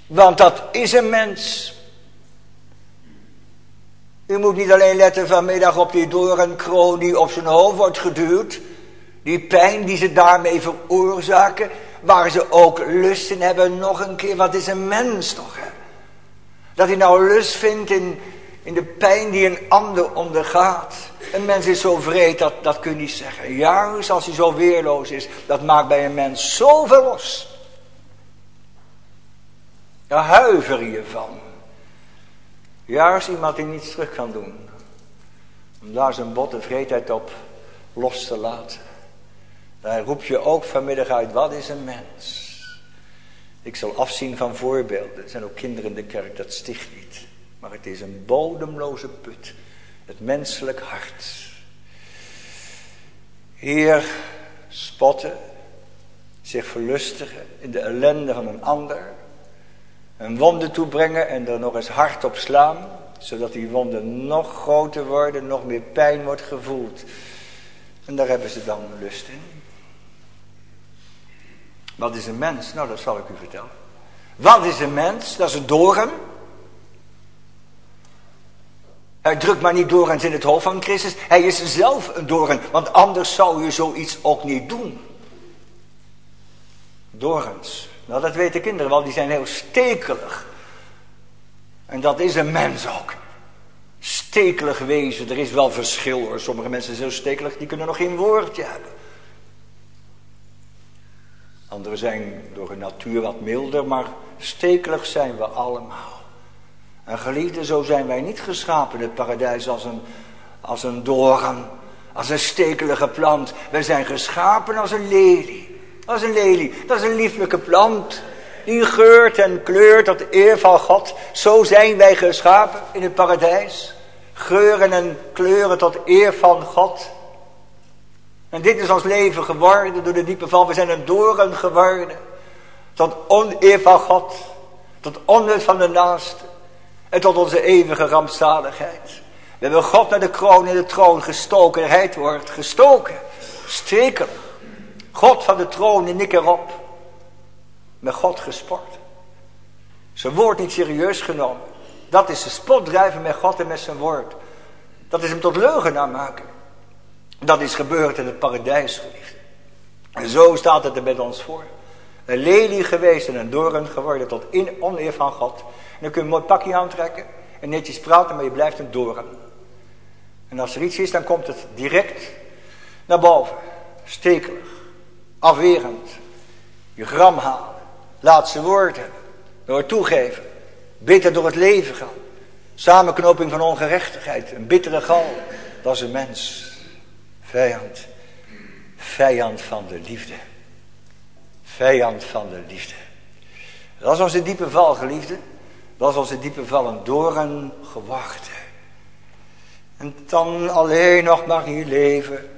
Want dat is een mens. U moet niet alleen letten vanmiddag op die doornkroon die op zijn hoofd wordt geduwd. Die pijn die ze daarmee veroorzaken. Waar ze ook lust in hebben. Nog een keer, wat is een mens toch? Hè? Dat hij nou lust vindt in de pijn die een ander ondergaat. Een mens is zo wreed, dat kun je niet zeggen. Juist als hij zo weerloos is. Dat maakt bij een mens zoveel los. Daar huiver je van. Juist iemand die niets terug kan doen. Om daar zijn botte vreedheid op los te laten. Daar roep je ook vanmiddag uit, wat is een mens? Ik zal afzien van voorbeelden. Er zijn ook kinderen in de kerk, dat sticht niet. Maar het is een bodemloze put. Het menselijk hart. Heer, spotten. Zich verlustigen in de ellende van een ander. Een wonde toebrengen en er nog eens hard op slaan. Zodat die wonden nog groter worden, nog meer pijn wordt gevoeld. En daar hebben ze dan lust in. Wat is een mens? Nou, dat zal ik u vertellen. Wat is een mens? Dat is een doorn. Hij drukt maar niet doorns in het hoofd van Christus. Hij is zelf een doorn. Want anders zou je zoiets ook niet doen. Doorns. Nou, dat weten kinderen wel. Die zijn heel stekelig. En dat is een mens ook. Stekelig wezen. Er is wel verschil hoor. Sommige mensen zijn zo stekelig. Die kunnen nog geen woordje hebben. Anderen zijn door hun natuur wat milder. Maar stekelig zijn we allemaal. En geliefden, zo zijn wij niet geschapen in het paradijs als een doorn. Als een stekelige plant. Wij zijn geschapen als een lelie. Als een lelie. Dat is een lieflijke plant. Die geurt en kleurt tot eer van God. Zo zijn wij geschapen in het paradijs. Geuren en kleuren tot eer van God. En dit is ons leven geworden door de diepe val. We zijn een doorn geworden. Tot oneer van God. Tot onnut van de naaste. En tot onze eeuwige rampzaligheid. We hebben God naar de kroon in de troon gestoken. En hij wordt gestoken. Stekelig. God van de troon en ik erop. Met God gesport. Zijn woord niet serieus genomen. Dat is de spotdrijven met God en met zijn woord. Dat is hem tot leugenaar maken. Dat is gebeurd in het paradijs, geliefd. En zo staat het er met ons voor. Een lelie geweest en een doorn geworden tot in oneer van God. En dan kun je een mooi pakje aantrekken en netjes praten, maar je blijft een doorn. En als er iets is, dan komt het direct naar boven. Stekelig, afwerend, je gram halen, laatste woord hebben, door het toegeven, bitter door het leven gaan. Samenknoping van ongerechtigheid, een bittere gal, dat is een mens. Vijand, vijand van de liefde. Vijand van de liefde. Dat is onze diepe val, geliefde. Dat is onze diepe val, een doorn geworden. En dan alleen nog maar hier leven.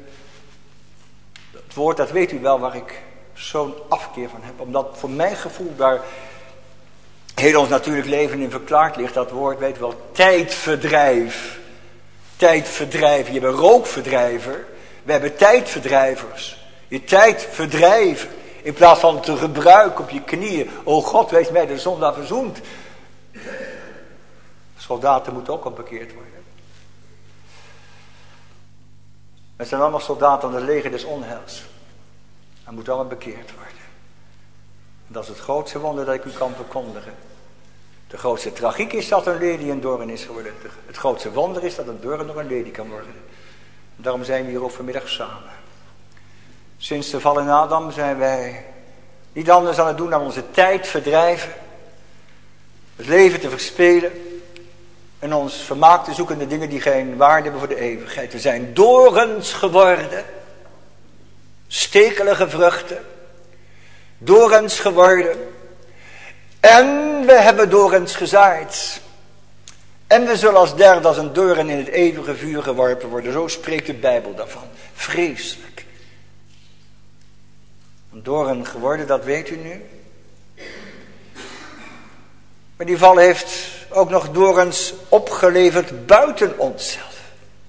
Het woord, dat weet u wel, waar ik zo'n afkeer van heb. Omdat voor mijn gevoel daar heel ons natuurlijk leven in verklaard ligt. Dat woord, weet u wel, tijdverdrijf. Tijdverdrijf. Je hebt een rookverdrijver. We hebben tijdverdrijvers. Je tijd verdrijven. In plaats van te gebruiken op je knieën. O God, wees mij de zondaar verzoend. Soldaten moeten ook al bekeerd worden. Het zijn allemaal soldaten aan het leger des onheils. En moeten allemaal bekeerd worden. En dat is het grootste wonder dat ik u kan verkondigen. De grootste tragiek is dat een lelie een doorn is geworden. Het grootste wonder is dat een doorn nog een lelie kan worden. En daarom zijn we hier ook vanmiddag samen. Sinds de val in Adam zijn wij niet anders aan het doen dan onze tijd verdrijven. Het leven te verspelen. En ons vermaak te zoeken in de dingen die geen waarde hebben voor de eeuwigheid. We zijn doorns geworden. Stekelige vruchten. Doorns geworden. En we hebben doorns gezaaid. En we zullen als derde als een doorn in het eeuwige vuur geworpen worden. Zo spreekt de Bijbel daarvan. Vreselijk. Een doorn geworden, dat weet u nu. Maar die val heeft ook nog doorns opgeleverd buiten onszelf.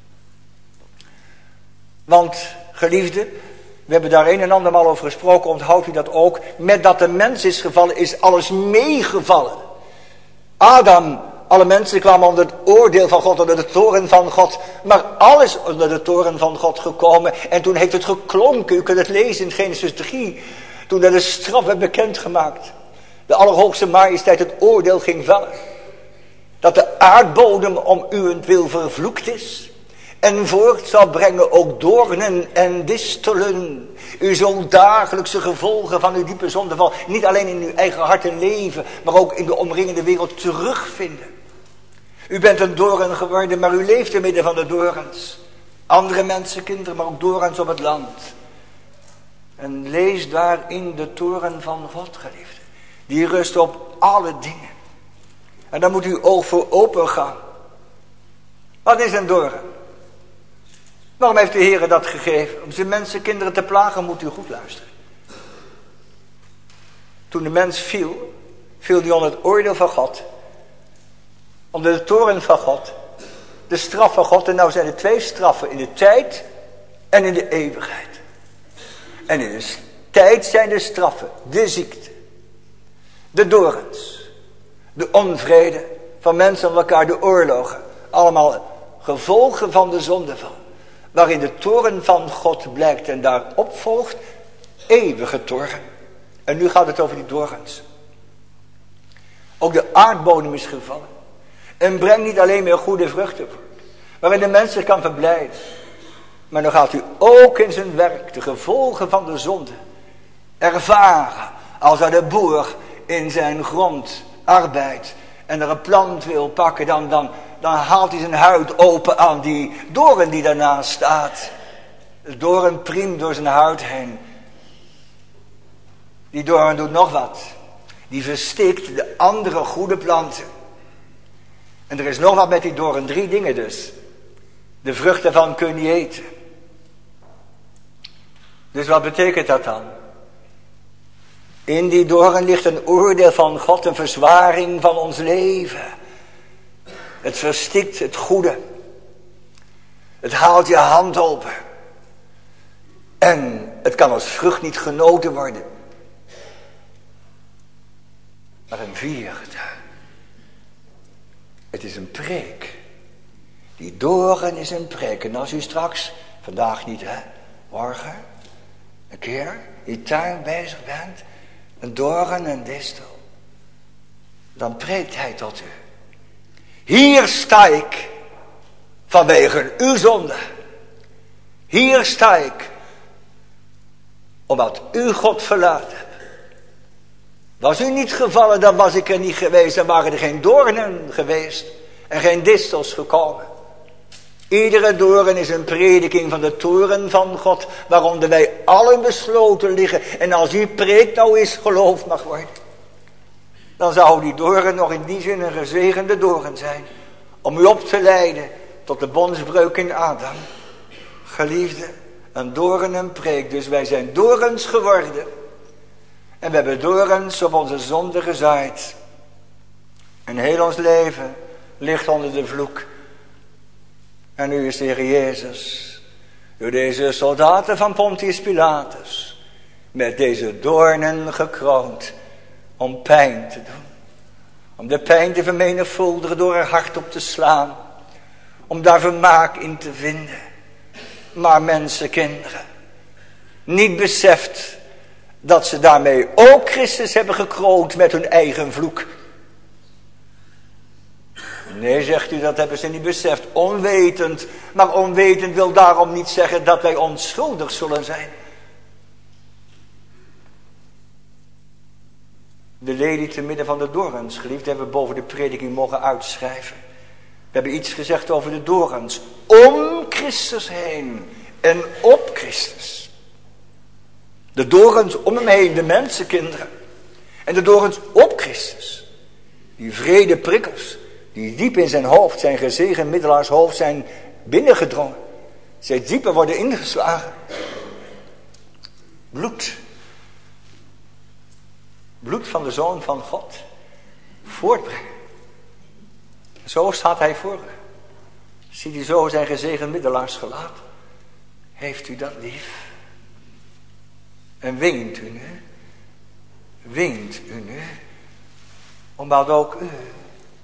Want, geliefden, we hebben daar een en andermaal over gesproken, onthoudt u dat ook. Met dat de mens is gevallen, is alles meegevallen. Adam, alle mensen kwamen onder het oordeel van God, onder de toorn van God. Maar alles onder de toorn van God gekomen. En toen heeft het geklonken, u kunt het lezen in Genesis 3. Toen er de straf werd bekendgemaakt. De Allerhoogste Majesteit het oordeel ging vellen. Dat de aardbodem om uwentwil vervloekt is. En voort zal brengen ook doornen en distelen. U zult dagelijkse gevolgen van uw diepe zondeval niet alleen in uw eigen hart en leven, maar ook in de omringende wereld terugvinden. U bent een doorn geworden, maar u leeft in midden van de dorens. Andere mensen, kinderen, maar ook dorens op het land. En lees daarin de toorn van God, geliefde. Die rust op alle dingen. En daar moet uw oog voor open gaan. Wat is een doorn? Waarom heeft de Heer dat gegeven? Om zijn mensen, kinderen te plagen, moet u goed luisteren. Toen de mens viel hij onder het oordeel van God. Onder de toorn van God. De straf van God. En nou zijn er 2 straffen. In de tijd en in de eeuwigheid. En in de tijd zijn de straffen. De ziekte. De dorens. De onvrede van mensen aan elkaar. De oorlogen. Allemaal gevolgen van de zondeval. Waarin de toorn van God blijkt. En daarop volgt eeuwige toorn. En nu gaat het over die dorens. Ook de aardbodem is gevallen. En brengt niet alleen meer goede vruchten voort. Waarin de mens zich kan verblijden. Maar dan gaat u ook in zijn werk de gevolgen van de zonde ervaren. Als er de boer in zijn grond arbeidt. En er een plant wil pakken. Dan haalt hij zijn huid open aan die doorn die daarnaast staat. De doorn priemt door zijn huid heen. Die doorn doet nog wat. Die verstikt de andere goede planten. En er is nog wat met die doorn. 3 dingen dus. De vrucht daarvan kun je niet eten. Dus wat betekent dat dan? In die doorn ligt een oordeel van God. Een verzwaring van ons leven. Het verstikt het goede. Het haalt je hand open. En het kan als vrucht niet genoten worden. Maar een 4. Het is een preek. Die doorn is een preek. En als u straks, vandaag niet hè, morgen, een keer, die tuin bezig bent, een doorn en distel, dan preekt hij tot u. Hier sta ik vanwege uw zonde. Hier sta ik omdat u God verlaten hebt. Was u niet gevallen, dan was ik er niet geweest. Dan waren er geen doornen geweest. En geen distels gekomen. Iedere doorn is een prediking van de toorn van God. Waaronder wij allen besloten liggen. En als die preek nou eens geloofd mag worden. Dan zou die doorn nog in die zin een gezegende doorn zijn. Om u op te leiden tot de bondsbreuk in Adam. Geliefde, een doorn een preek. Dus wij zijn doorns geworden. En we hebben doorns op onze zonde gezaaid. En heel ons leven ligt onder de vloek. En nu is de Heer Jezus door deze soldaten van Pontius Pilatus met deze doornen gekroond om pijn te doen. Om de pijn te vermenigvuldigen door er hard op te slaan. Om daar vermaak in te vinden. Maar mensen, kinderen, niet beseft dat ze daarmee ook Christus hebben gekroond met hun eigen vloek. Nee, zegt u, dat hebben ze niet beseft. Onwetend. Maar onwetend wil daarom niet zeggen dat wij onschuldig zullen zijn. De lely te midden van de dorens, geliefd, hebben we boven de prediking mogen uitschrijven. We hebben iets gezegd over de dorens. Om Christus heen en op Christus. De dorens om hem heen, de mensenkinderen. En de dorens op Christus. Die vrede prikkels, die diep in zijn hoofd, zijn gezegend middelaarshoofd, zijn binnengedrongen. Zij dieper worden ingeslagen. Bloed. Bloed van de Zoon van God. Voortbrengen. Zo staat hij voor u. Ziet u zo zijn gezegend middelaars gelaat. Heeft u dat lief? En wint u nu? Wint u nu? Omdat ook u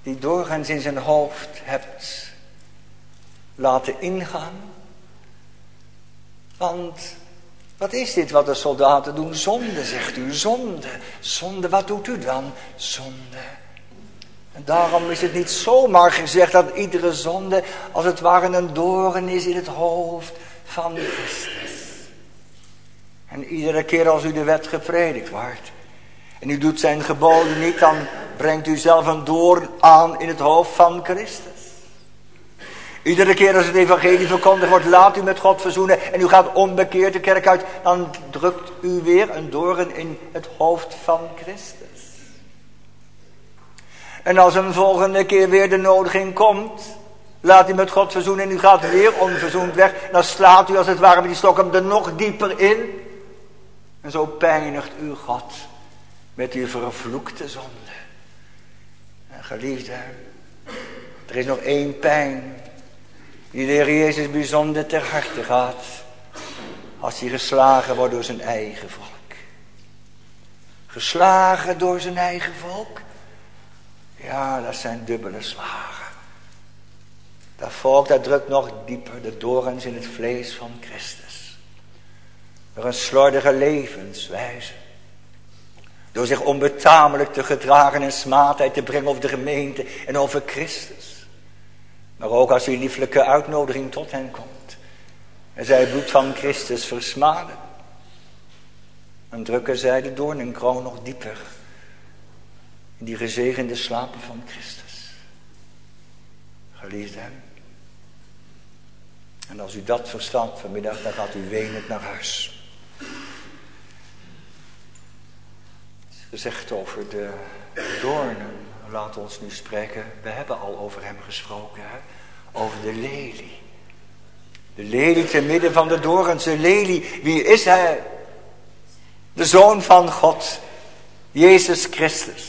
die doorgaans in zijn hoofd hebt laten ingaan. Want wat is dit wat de soldaten doen? Zonde, zegt u, zonde. Zonde, wat doet u dan? Zonde. En daarom is het niet zomaar gezegd dat iedere zonde als het ware een doorn is in het hoofd van Christus. En iedere keer als u de wet gepredikt wordt en u doet zijn geboden niet, dan brengt u zelf een doorn aan in het hoofd van Christus. Iedere keer als het evangelie verkondigd wordt, laat u met God verzoenen en u gaat onbekeerd de kerk uit, dan drukt u weer een doorn in het hoofd van Christus. En als een volgende keer weer de nodiging komt, laat u met God verzoenen en u gaat weer onverzoend weg, dan slaat u als het ware met die stok hem er nog dieper in. En zo pijnigt u God met uw vervloekte zonde. En geliefde, er is nog één pijn die de Heer Jezus bijzonder ter harte gaat, als hij geslagen wordt door zijn eigen volk. Geslagen door zijn eigen volk? Ja, dat zijn dubbele slagen. Dat volk dat drukt nog dieper de dorens in het vlees van Christus. Door een slordige levenswijze. Door zich onbetamelijk te gedragen en smaadheid te brengen over de gemeente en over Christus. Maar ook als die lieflijke uitnodiging tot hen komt. En zij het bloed van Christus versmaden. Dan drukken zij de doornenkroon nog dieper. In die gezegende slapen van Christus. Geliefde. En als u dat verstaat vanmiddag, dan gaat u wenend naar huis. Het is gezegd over de doornen. Laat ons nu spreken. We hebben al over hem gesproken. Hè? Over de lelie. De lelie te midden van de dorens. De lelie, wie is hij? De Zoon van God. Jezus Christus.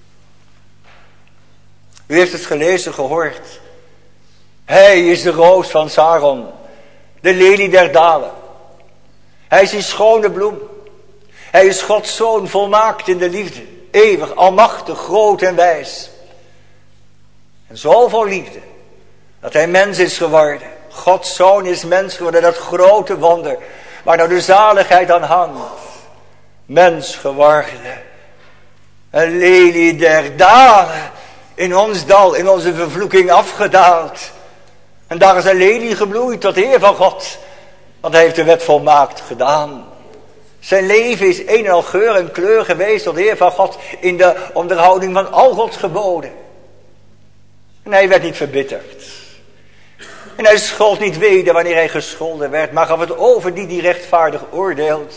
U heeft het gelezen, gehoord. Hij is de roos van Saron. De lelie der dalen. Hij is die schone bloem. Hij is Gods Zoon, volmaakt in de liefde. Eeuwig, almachtig, groot en wijs. En zo vol liefde. Dat hij mens is geworden. Gods Zoon is mens geworden. Dat grote wonder. Waar nou de zaligheid aan hangt. Mens geworden. Een lelie der dalen. In ons dal, in onze vervloeking afgedaald. En daar is een lelie gebloeid tot eer van God. Want hij heeft de wet volmaakt gedaan. Zijn leven is een en al geur en kleur geweest tot eer van God. In de onderhouding van al Gods geboden. En hij werd niet verbitterd. En hij schold niet weder wanneer hij gescholden werd. Maar gaf het over die rechtvaardig oordeelt.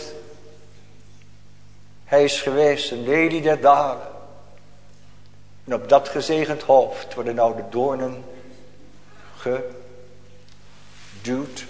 Hij is geweest een lelie der dalen. En op dat gezegend hoofd worden nou de doornen geduwd.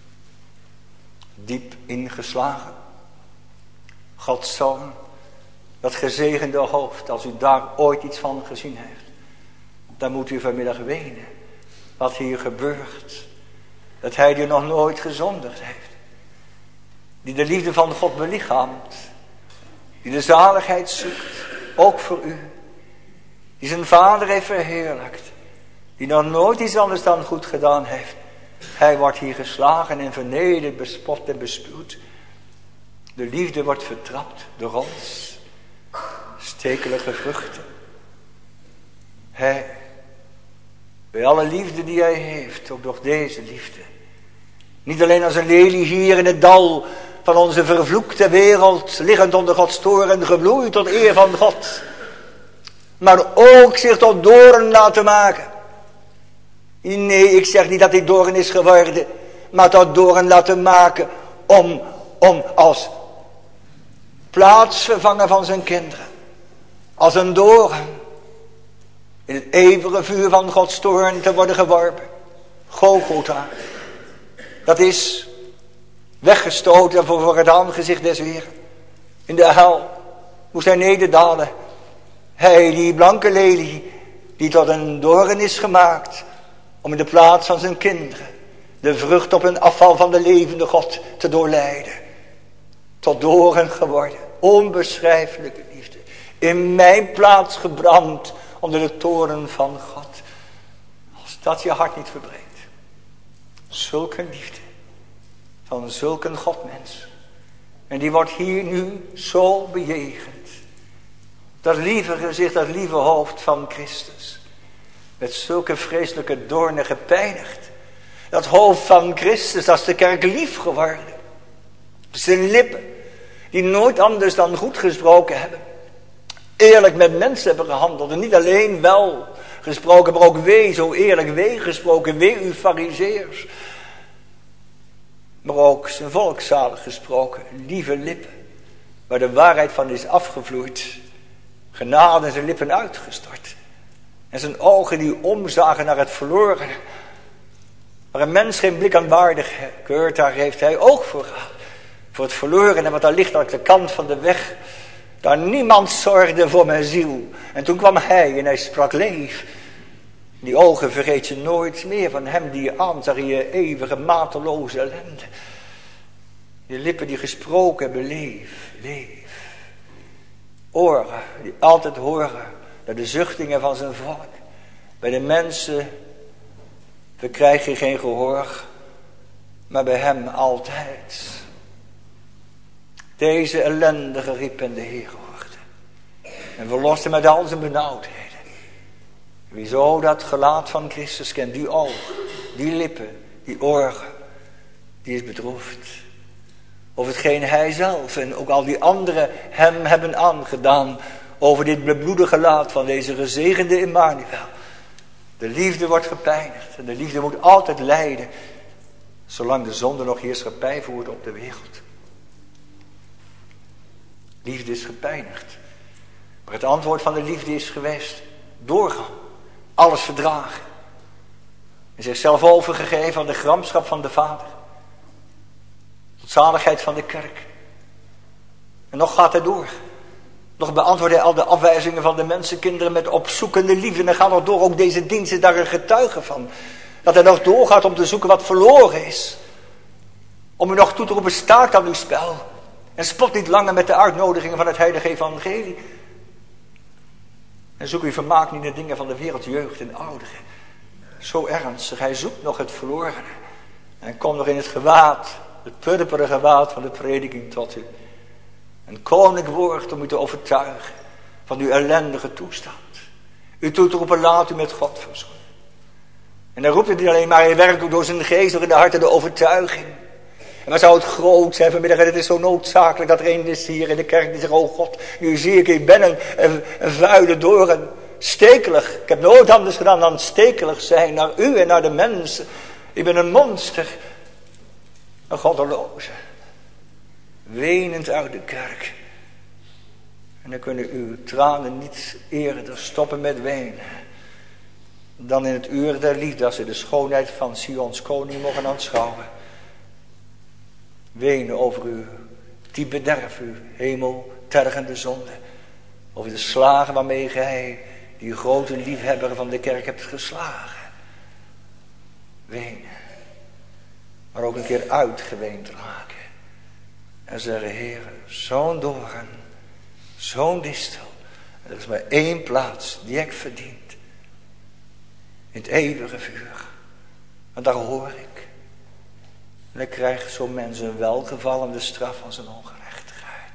Diep ingeslagen. Gods Zoon. Dat gezegende hoofd. Als u daar ooit iets van gezien heeft. Dan moet u vanmiddag wenen. Wat hier gebeurt. Dat hij die nog nooit gezondigd heeft. Die de liefde van God belichaamt. Die de zaligheid zoekt. Ook voor u. Die zijn vader heeft verheerlijkt. Die nog nooit iets anders dan goed gedaan heeft. Hij wordt hier geslagen en vernederd, bespot en bespuwd. De liefde wordt vertrapt door ons. Stekelige vruchten. Hij, bij alle liefde die hij heeft, ook door deze liefde. Niet alleen als een lelie hier in het dal van onze vervloekte wereld, liggend onder Gods toren, gebloeid tot eer van God. Maar ook zich tot doorn laten maken. Nee, ik zeg niet dat hij doorn is geworden. Maar tot doorn laten maken. Om als plaatsvervanger van zijn kinderen. Als een doorn. In het eeuwige vuur van Gods toorn te worden geworpen. Golgotha. Dat is weggestoten voor het aangezicht des Heeren. In de hel moest hij nederdalen. Hij, die blanke lelie, die tot een doorn is gemaakt, om in de plaats van zijn kinderen de vrucht op een afval van de levende God te doorlijden. Tot doorn geworden, onbeschrijfelijke liefde. In mijn plaats gebrand, onder de toren van God. Als dat je hart niet verbreekt. Zulke liefde van zulke Godmens. En die wordt hier nu zo bejegend. Dat lieve gezicht, dat lieve hoofd van Christus. Met zulke vreselijke doornen gepijnigd. Dat hoofd van Christus, dat is de kerk lief geworden. Zijn lippen, die nooit anders dan goed gesproken hebben. Eerlijk met mensen hebben gehandeld. En niet alleen wel gesproken, maar ook wee, zo eerlijk wee gesproken. Wee u farizeërs. Maar ook zijn volk zalig gesproken. Lieve lippen, waar de waarheid van is afgevloeid. Genade in zijn lippen uitgestort. En zijn ogen die omzagen naar het verlorene. Waar een mens geen blik aan waardig keurt, daar heeft hij oog voor gehad. Voor het verlorene, wat daar ligt aan de kant van de weg. Daar niemand zorgde voor mijn ziel. En toen kwam hij en hij sprak leef. Die ogen vergeet je nooit meer van hem die je aanzag in je eeuwige mateloze ellende. Je lippen die gesproken hebben, leef, leef. Oren die altijd horen naar de zuchtingen van zijn volk. Bij de mensen verkrijg je geen gehoor, maar bij hem altijd. Deze ellendige riep en de Heer hoorde. En verloste met al zijn benauwdheden. Wie zo dat gelaat van Christus kent, die oog, die lippen, die oren, die is bedroefd. Of hetgeen hij zelf en ook al die anderen hem hebben aangedaan. Over dit bebloede gelaat van deze gezegende Immanuel. De liefde wordt gepijnigd. En de liefde moet altijd lijden. Zolang de zonde nog heerschappij voert op de wereld. Liefde is gepijnigd. Maar het antwoord van de liefde is geweest. Doorgaan. Alles verdragen. En zichzelf overgegeven aan de gramschap van de Vader. Tot zaligheid van de kerk. En nog gaat hij door. Nog beantwoordt hij al de afwijzingen van de mensenkinderen met opzoekende liefde. En hij gaat nog door. Ook deze dienst is daar een getuige van. Dat hij nog doorgaat om te zoeken wat verloren is. Om u nog toe te roepen, staakt aan uw spel. En spot niet langer met de uitnodigingen van het heilige evangelie. En zoek uw vermaak niet in de dingen van de wereld, jeugd en ouderen. Zo ernstig, hij zoekt nog het verlorene. En komt nog in het gewaad, het purperen gewaad van de prediking tot u. Een koninklijk woord om u te overtuigen van uw ellendige toestand. U toe te roepen, laat u met God verzoenen. En dan roept hij niet alleen maar, hij werkt ook door zijn geest, door in de harten de overtuiging. En wat zou het groot zijn vanmiddag, en het is zo noodzakelijk dat er een is hier in de kerk die zegt, oh God, nu zie ik ben een vuile doorn, stekelig. Ik heb nooit anders gedaan dan stekelig zijn naar u en naar de mensen. Ik ben een monster, een goddeloze. Wenend uit de kerk. En dan kunnen uw tranen niet eerder stoppen met wenen. Dan in het uur der liefde, als ze de schoonheid van Sions koning mogen aanschouwen. Wenen over uw diep bederf, uw hemel tergende zonde. Over de slagen waarmee gij die grote liefhebber van de kerk hebt geslagen. Wenen. Maar ook een keer uitgeweend raken. En zeggen, Heer, zo'n doorn, zo'n distel. Er is maar één plaats die ik verdient. In het eeuwige vuur. En daar hoor ik. En dan krijgt zo'n mens een welgevallende straf van zijn ongerechtigheid.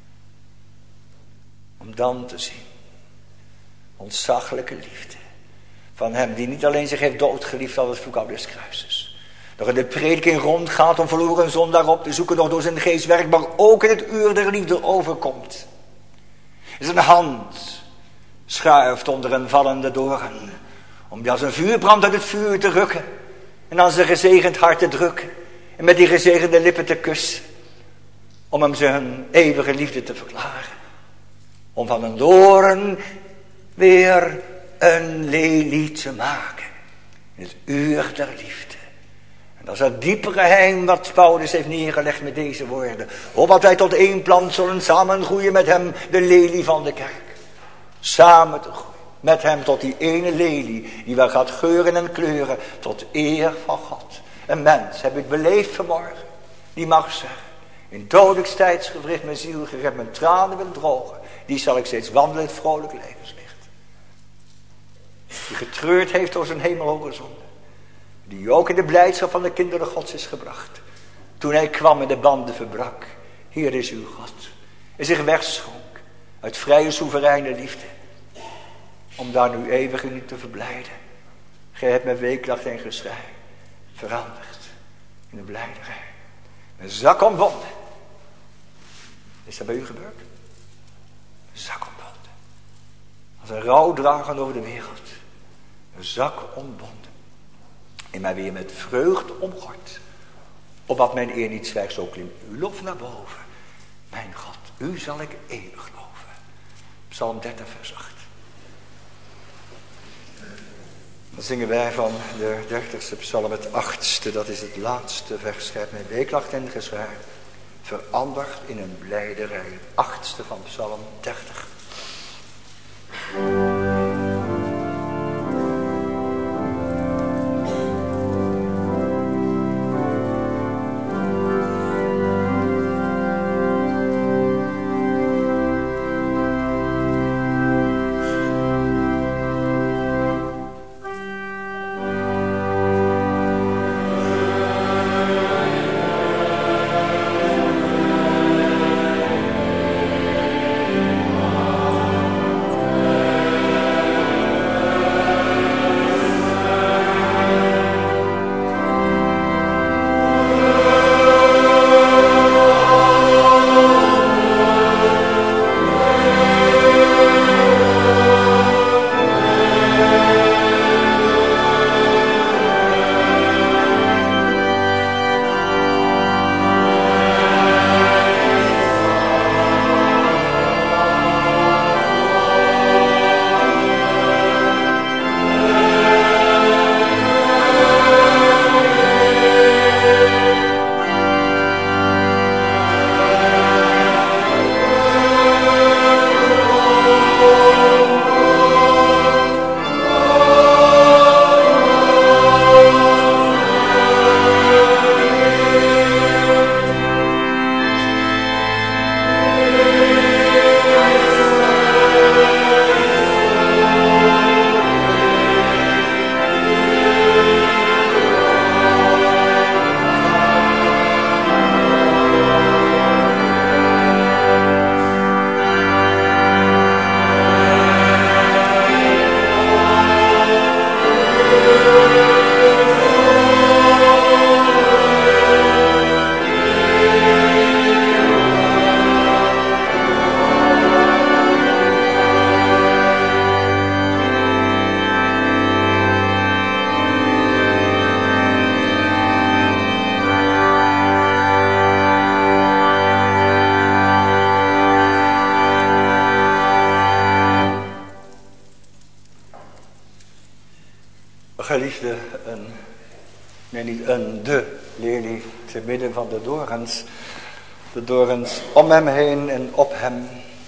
Om dan te zien. Ontzaglijke liefde. Van hem die niet alleen zich heeft doodgeliefd aan het voetbal des kruises. Nog in de prediking rondgaat om verloren zondaar op te zoeken. Nog door zijn geest werkt, maar ook in het uur der liefde overkomt. Zijn hand schuift onder een vallende doorn. Om die als een vuurbrand uit het vuur te rukken. En aan zijn gezegend hart te drukken. En met die gezegende lippen te kussen. Om hem zijn eeuwige liefde te verklaren. Om van een doorn weer een lelie te maken. In het uur der liefde. En dat is het diepe geheim wat Paulus heeft neergelegd met deze woorden. Opdat wij tot één plant zullen samen groeien met hem, de lelie van de kerk. Samen te groeien. Met hem tot die ene lelie die wel gaat geuren en kleuren tot eer van God. Een mens, heb ik beleefd vanmorgen, die mag zeggen, in dodelijks tijdsgewricht mijn ziel gered, mijn tranen wil drogen, die zal ik steeds wandelen in het vrolijk levenslicht. Die getreurd heeft door zijn hemelhoge zonde. Die ook in de blijdschap van de kinderen Gods is gebracht. Toen hij kwam en de banden verbrak. Hier is uw God. En zich wegschonk. Uit vrije soevereine liefde. Om daar nu eeuwig in u te verblijden. Gij hebt mijn weeklacht en geschrei veranderd in een blijderij. Een zak omwonden. Is dat bij u gebeurd? Een zak omwonden. Als een rouwdrager over de wereld. Een zak omwonden. En mij weer met vreugd omgord. Opdat mijn eer niet zwijgt, zo klimt uw lof naar boven. Mijn God, u zal ik eeuwig loven. Psalm 30 vers 8. Dan zingen wij van de 30ste psalm het 8ste. Dat is het laatste vers. Gij hebt mijn weeklacht en gezwaar veranderd in een blijderij. 8ste van psalm 30. Geliefde, de lelie te midden van de dorens. De dorens om hem heen en op hem.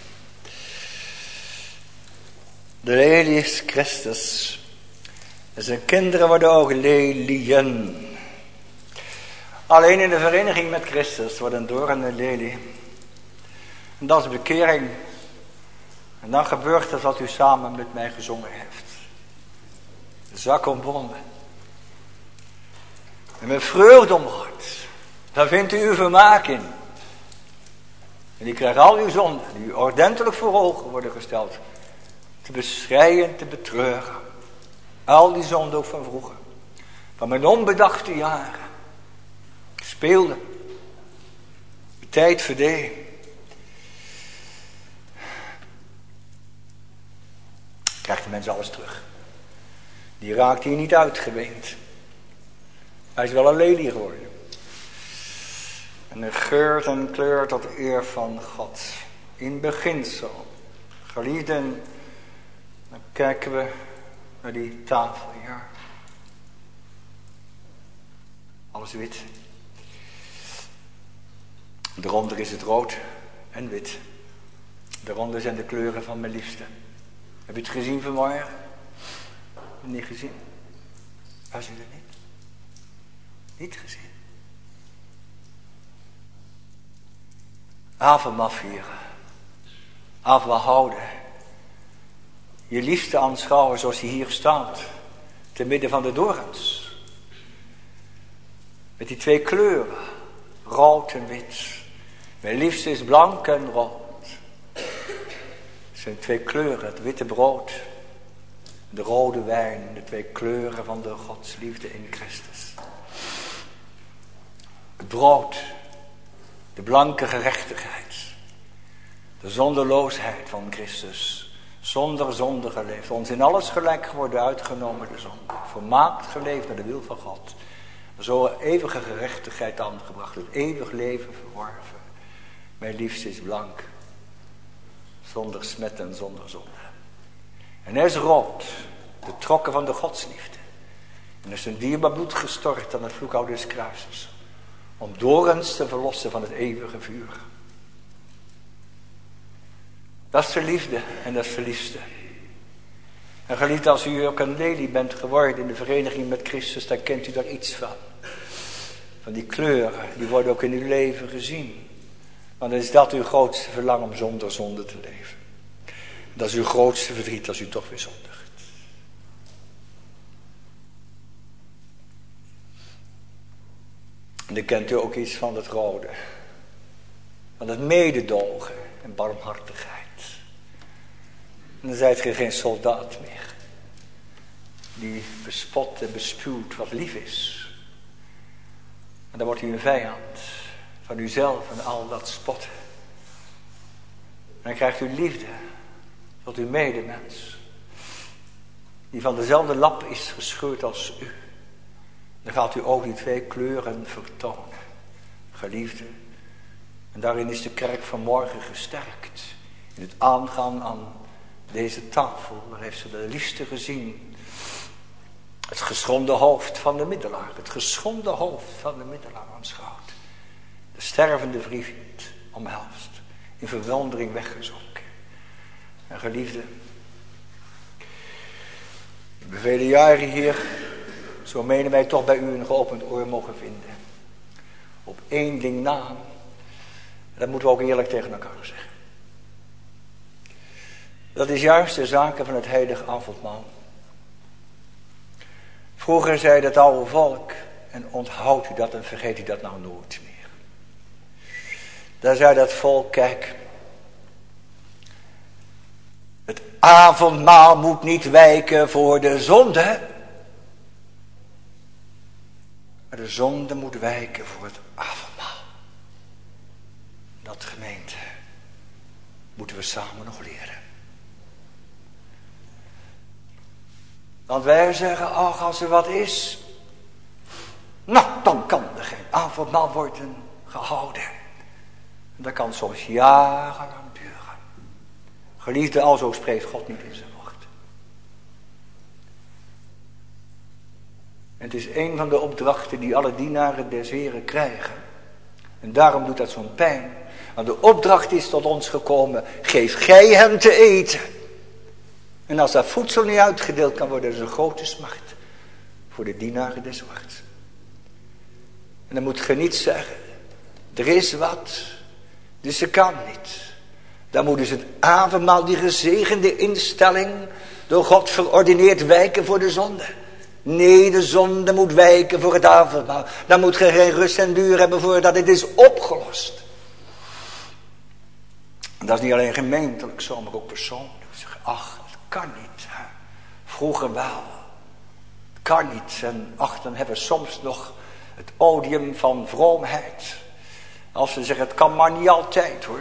De lelie is Christus. En zijn kinderen worden ook lelien. Alleen in de vereniging met Christus wordt een doorn een lelie. En dat is bekering. En dan gebeurt het wat u samen met mij gezongen heeft. De zak omwonden. En met vreugde omgord. Daar vindt u uw vermaak in. En u krijgt al uw zonden, die u ordentelijk voor ogen worden gesteld. Te beschreien, te betreuren. Al die zonden ook van vroeger. Van mijn onbedachte jaren. Ik speelde. De tijd verdeed. Krijgt de mens alles terug. Die raakt hier niet uitgeweend. Hij is wel een lelie geworden. En hij geurt en kleurt tot eer van God. In beginsel. Geliefden, dan kijken we naar die tafel hier. Alles wit. Daaronder is het rood en wit. Daaronder zijn de kleuren van mijn liefste. Heb je het gezien vanmorgen? Niet gezien? Was je er niet? Niet gezien. Avondmaal vieren. Avondmaal houden. je liefste aanschouwen zoals hij hier staat, te midden van de dorens. Met die twee kleuren, rood en wit. Mijn liefste is blank en rood. Het zijn twee kleuren, het witte brood, de rode wijn, de twee kleuren van de godsliefde in Christus. Het brood, de blanke gerechtigheid, de zonderloosheid van Christus. Zonder zonde geleefd, ons in alles gelijk geworden, uitgenomen de zonde. Volmaakt geleefd naar de wil van God. Zo eeuwige gerechtigheid aangebracht, het eeuwig leven verworven. Mijn liefste is blank, zonder smet en zonder zonde. En hij is rood, de trokken van de godsliefde. En er is een dierbaar bloed gestort aan het vloekhout des kruises, om dorens te verlossen van het eeuwige vuur. Dat is de liefde en dat is de liefste. En geliefd, als u ook een lelie bent geworden in de vereniging met Christus, dan kent u daar iets van. Van die kleuren, die worden ook in uw leven gezien. Want dan is dat uw grootste verlangen om zonder zonde te leven. Dat is uw grootste verdriet als u toch weer zondigt. En dan kent u ook iets van het rode. Van het mededogen en barmhartigheid. En dan zijt ge geen soldaat meer. Die bespot en bespuwt wat lief is. En dan wordt u een vijand van uzelf en al dat spotten. En dan krijgt u liefde tot uw medemens. Die van dezelfde lap is gescheurd als u. Dan gaat u ook die twee kleuren vertonen. Geliefde. En daarin is de kerk vanmorgen gesterkt. In het aangaan aan deze tafel. Daar heeft ze de liefste gezien. Het geschonden hoofd van de middelaar. Het geschonden hoofd van de middelaar aanschouwd. De stervende vriend omhelst. In verwondering weggezonken. En geliefde. Ik heb vele jaren hier. Zo menen wij toch bij u een geopend oor mogen vinden. Op één ding na. En dat moeten we ook eerlijk tegen elkaar zeggen. Dat is juist de zaken van het heilige avondmaal. Vroeger zei dat oude volk, en onthoudt u dat en vergeet u dat nou nooit meer. Daar zei dat volk, kijk, het avondmaal moet niet wijken voor de zonde. Maar de zonde moet wijken voor het avondmaal. Dat, gemeente, moeten we samen nog leren. Want wij zeggen, ach, als er wat is, nou, dan kan er geen avondmaal worden gehouden. Dat kan soms jarenlang duren. Geliefde, alzo spreekt God niet in zijn woord. En het is een van de opdrachten die alle dienaren des Heren krijgen. En daarom doet dat zo'n pijn. Want de opdracht is tot ons gekomen, geef gij hem te eten. En als dat voedsel niet uitgedeeld kan worden, is een grote smart voor de dienaren des woords. En dan moet je niet zeggen, er is wat, dus ze kan niet. Dan moet dus het avondmaal, die gezegende instelling, door God verordineerd wijken voor de zonde. Nee, de zonde moet wijken voor het avondmaal. Dan moet je geen rust en duur hebben voordat het is opgelost. En dat is niet alleen gemeentelijk zo, maar ook persoonlijk. Zeg, ach, het kan niet. Hè. Vroeger wel. Het kan niet. En ach, dan hebben we soms nog het odium van vroomheid. Als ze zeggen, het kan maar niet altijd hoor.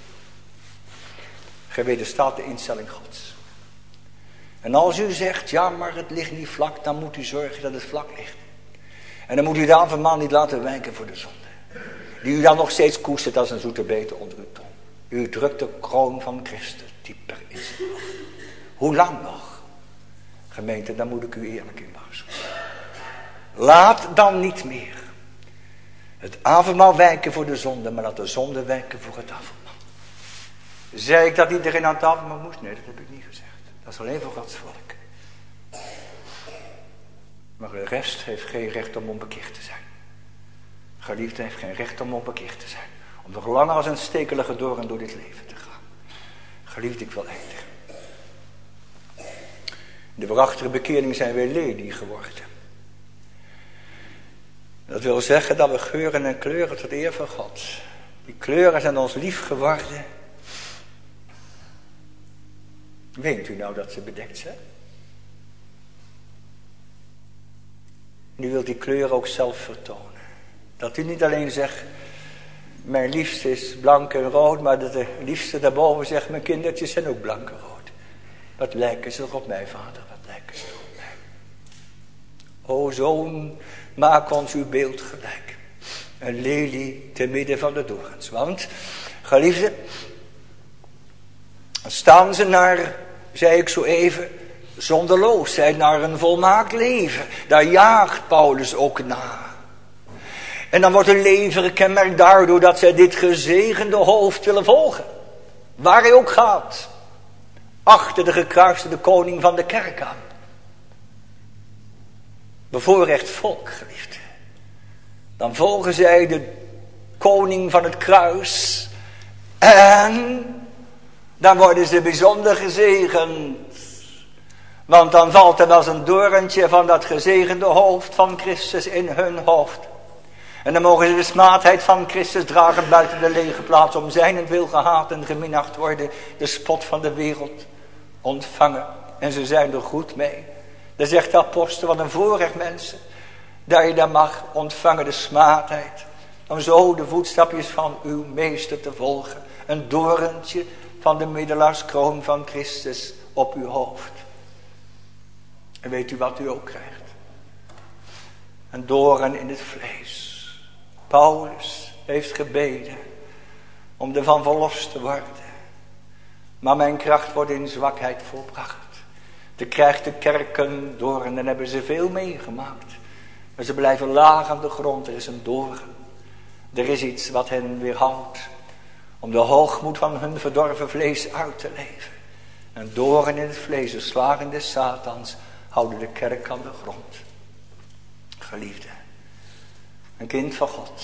Gij wederstaat de instelling Gods. En als u zegt, ja maar het ligt niet vlak, dan moet u zorgen dat het vlak ligt. En dan moet u de avondmaal niet laten wijken voor de zonde. Die u dan nog steeds koestert als een zoete bete onder uw tong. U drukt de kroon van Christus dieper in zijn mond. Hoe lang nog? Gemeente, daar moet ik u eerlijk in waarschuwen. Laat dan niet meer het avondmaal wijken voor de zonde, maar laat de zonde wijken voor het avondmaal. Zei ik dat iedereen aan het avondmaal moest? Nee, dat heb ik niet gezegd. Dat is alleen voor Gods volk. Maar de rest heeft geen recht om onbekeerd te zijn. Geliefde heeft geen recht om onbekeerd te zijn. Om nog langer als een stekelige doorn door dit leven te gaan. Geliefde, ik wil eindigen. De waarachtige bekering zijn wij lelie geworden. Dat wil zeggen dat we geuren en kleuren tot eer van God. Die kleuren zijn ons lief geworden. Weet u nou dat ze bedekt zijn? Nu wilt die kleur ook zelf vertonen. Dat u niet alleen zegt, mijn liefste is blank en rood, maar dat de liefste daarboven zegt, mijn kindertjes zijn ook blank en rood. Wat lijken ze toch op mij, vader, wat lijken ze toch op mij. O zoon, maak ons uw beeld gelijk. Een lelie te midden van de dorens. Want, geliefde, staan ze naar, zei ik zo even, zonderloosheid, naar een volmaakt leven. Daar jaagt Paulus ook na. En dan wordt een leven gekenmerkt daardoor dat zij dit gezegende hoofd willen volgen. Waar hij ook gaat. Achter de gekruiste koning van de kerk aan. Bevoorrecht volk, geliefde. Dan volgen zij de koning van het kruis. En dan worden ze bijzonder gezegend. Want dan valt er als een dorentje van dat gezegende hoofd van Christus in hun hoofd. En dan mogen ze de smaadheid van Christus dragen buiten de lege plaats. Om zijnentwil gehaat en geminacht worden. De spot van de wereld ontvangen. En ze zijn er goed mee. Dan zegt de apostel, wat een voorrecht mensen. Dat je dan mag ontvangen de smaadheid. Om zo de voetstapjes van uw meester te volgen. Een dorentje van de middelaarskroon van Christus op uw hoofd. En weet u wat u ook krijgt? Een doorn in het vlees. Paulus heeft gebeden om ervan verlost te worden. Maar mijn kracht wordt in zwakheid volbracht. Dan krijgt de kerk een doorn en dan hebben ze veel meegemaakt. Maar ze blijven laag aan de grond, er is een doorn. Er is iets wat hen weerhoudt om de hoogmoed van hun verdorven vlees uit te leven. Een doorn in het vlees, de slagen des Satans, houden de kerk aan de grond. Geliefde, een kind van God,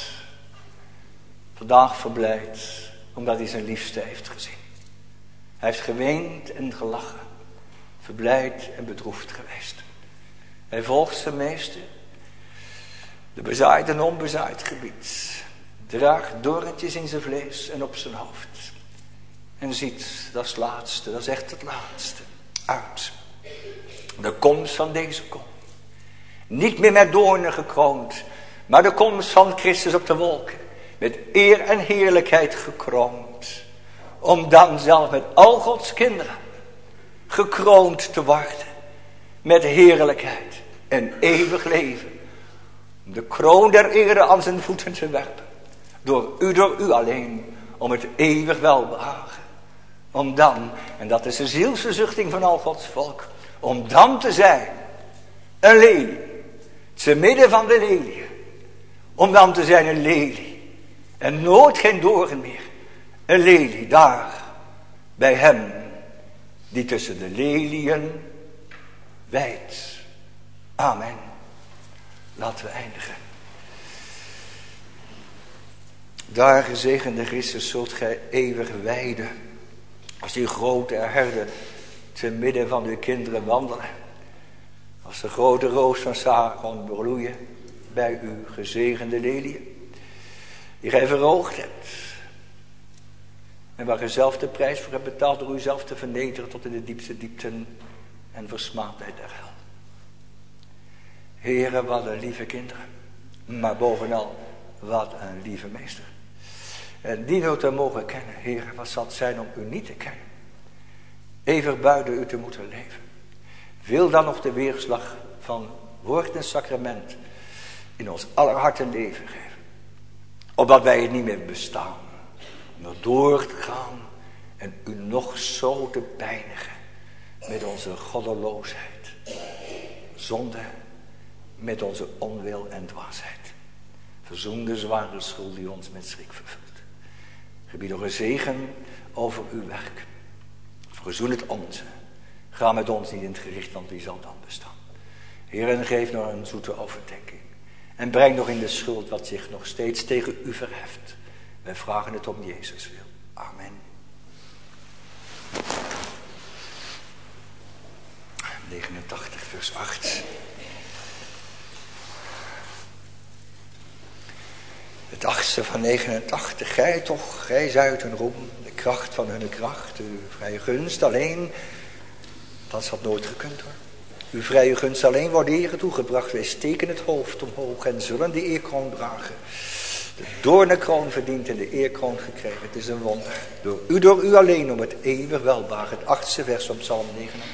vandaag verblijd, omdat hij zijn liefste heeft gezien. Hij heeft geweend en gelachen, verblijd en bedroefd geweest. Hij volgt zijn meester, de bezaaid en onbezaaid gebied, draagt doorntjes in zijn vlees en op zijn hoofd. En ziet, dat is het laatste, dat is echt het laatste, uit. De komst van deze koning. Niet meer met doornen gekroond, maar de komst van Christus op de wolken. Met eer en heerlijkheid gekroond. Om dan zelf met al Gods kinderen gekroond te worden. Met heerlijkheid en eeuwig leven. Om de kroon der ere aan zijn voeten te werpen. Door u alleen, om het eeuwig welbehagen. Om dan, en dat is de zielsverzuchting van al Gods volk. Om dan te zijn een lelie. Te midden van de leliën. Om dan te zijn een lelie. En nooit geen doorn meer. Een lelie daar. Bij hem. Die tussen de leliën wijdt. Amen. Laten we eindigen. Daar gezegende Christus zult gij eeuwig weiden. Als die grote herder te midden van uw kinderen wandelen. Als de grote roos van Saron bloeien bij uw gezegende leliën. Die gij verhoogd hebt. En waar gij zelf de prijs voor hebt betaald door uzelf te vernederen tot in de diepste diepten en versmaadheid der hel. Heere, wat een lieve kinderen. Maar bovenal, wat een lieve meester. En die nou te mogen kennen, Heere, wat zal het zijn om u niet te kennen. Eeuwig buiten u te moeten leven. Wil dan nog de weerslag van woord en sacrament in ons aller hart en leven geven. Opdat wij het niet meer bestaan. Maar door te gaan en u nog zo te pijnigen met onze goddeloosheid. Zonde, met onze onwil en dwaasheid. Verzoen de zware schuld die ons met schrik vervult. Gebied nog een zegen over uw werk. Verzoen het onze. Ga met ons niet in het gericht, want wie zal dan bestaan. Heer, en geef nog een zoete overdenking. En breng nog in de schuld wat zich nog steeds tegen u verheft. Wij vragen het om Jezus wil. Amen. 89, vers 8. Het 8e van 89. Gij toch, gij zuid hun roem, de kracht van hun kracht, uw vrije gunst alleen. Dat had nooit gekund hoor. Uw vrije gunst alleen wordt de Heere toegebracht. Wij steken het hoofd omhoog en zullen de eerkroon dragen. De doornenkroon verdient en de eerkroon gekregen. Het is een wonder. Door u alleen om het eeuwig welbaar. Het 8e vers van Psalm 89.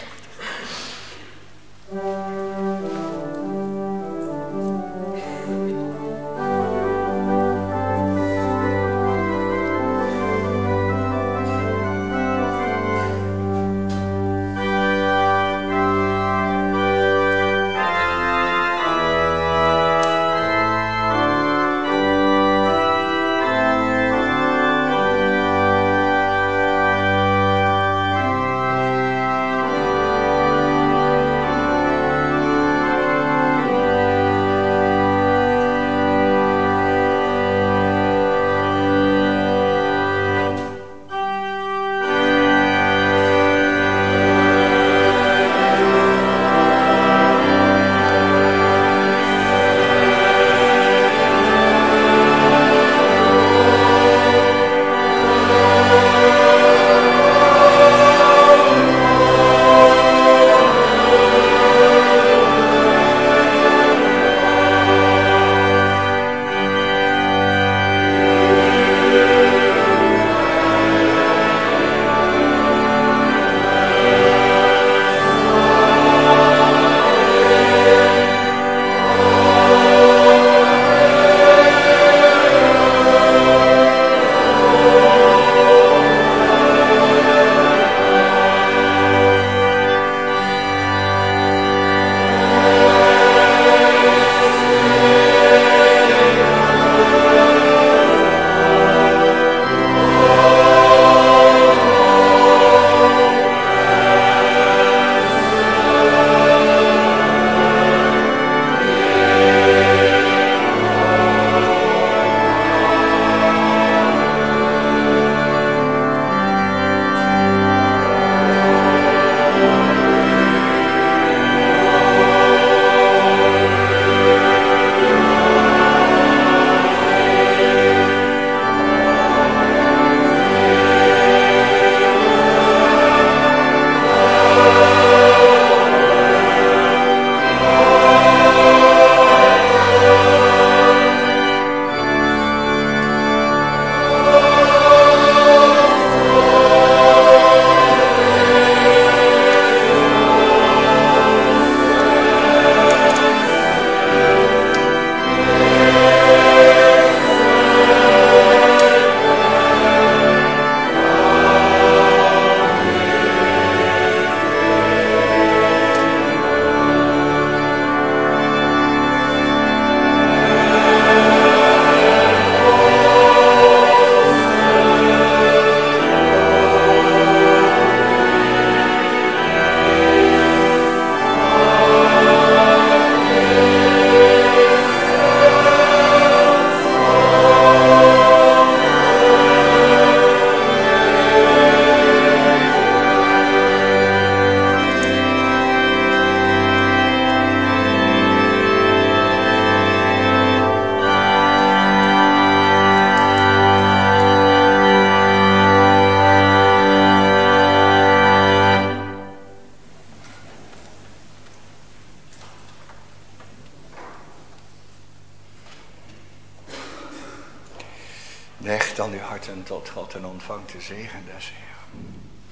Leg dan uw harten tot God en ontvangt de zegen des Heeren.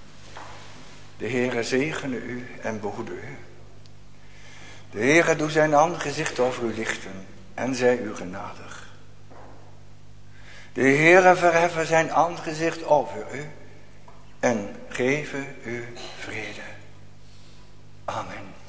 De Heere zegene u en behoede u. De Heere doe zijn aangezicht over u lichten en zij u genadig. De Heere verheffen zijn aangezicht over u en geven u vrede. Amen.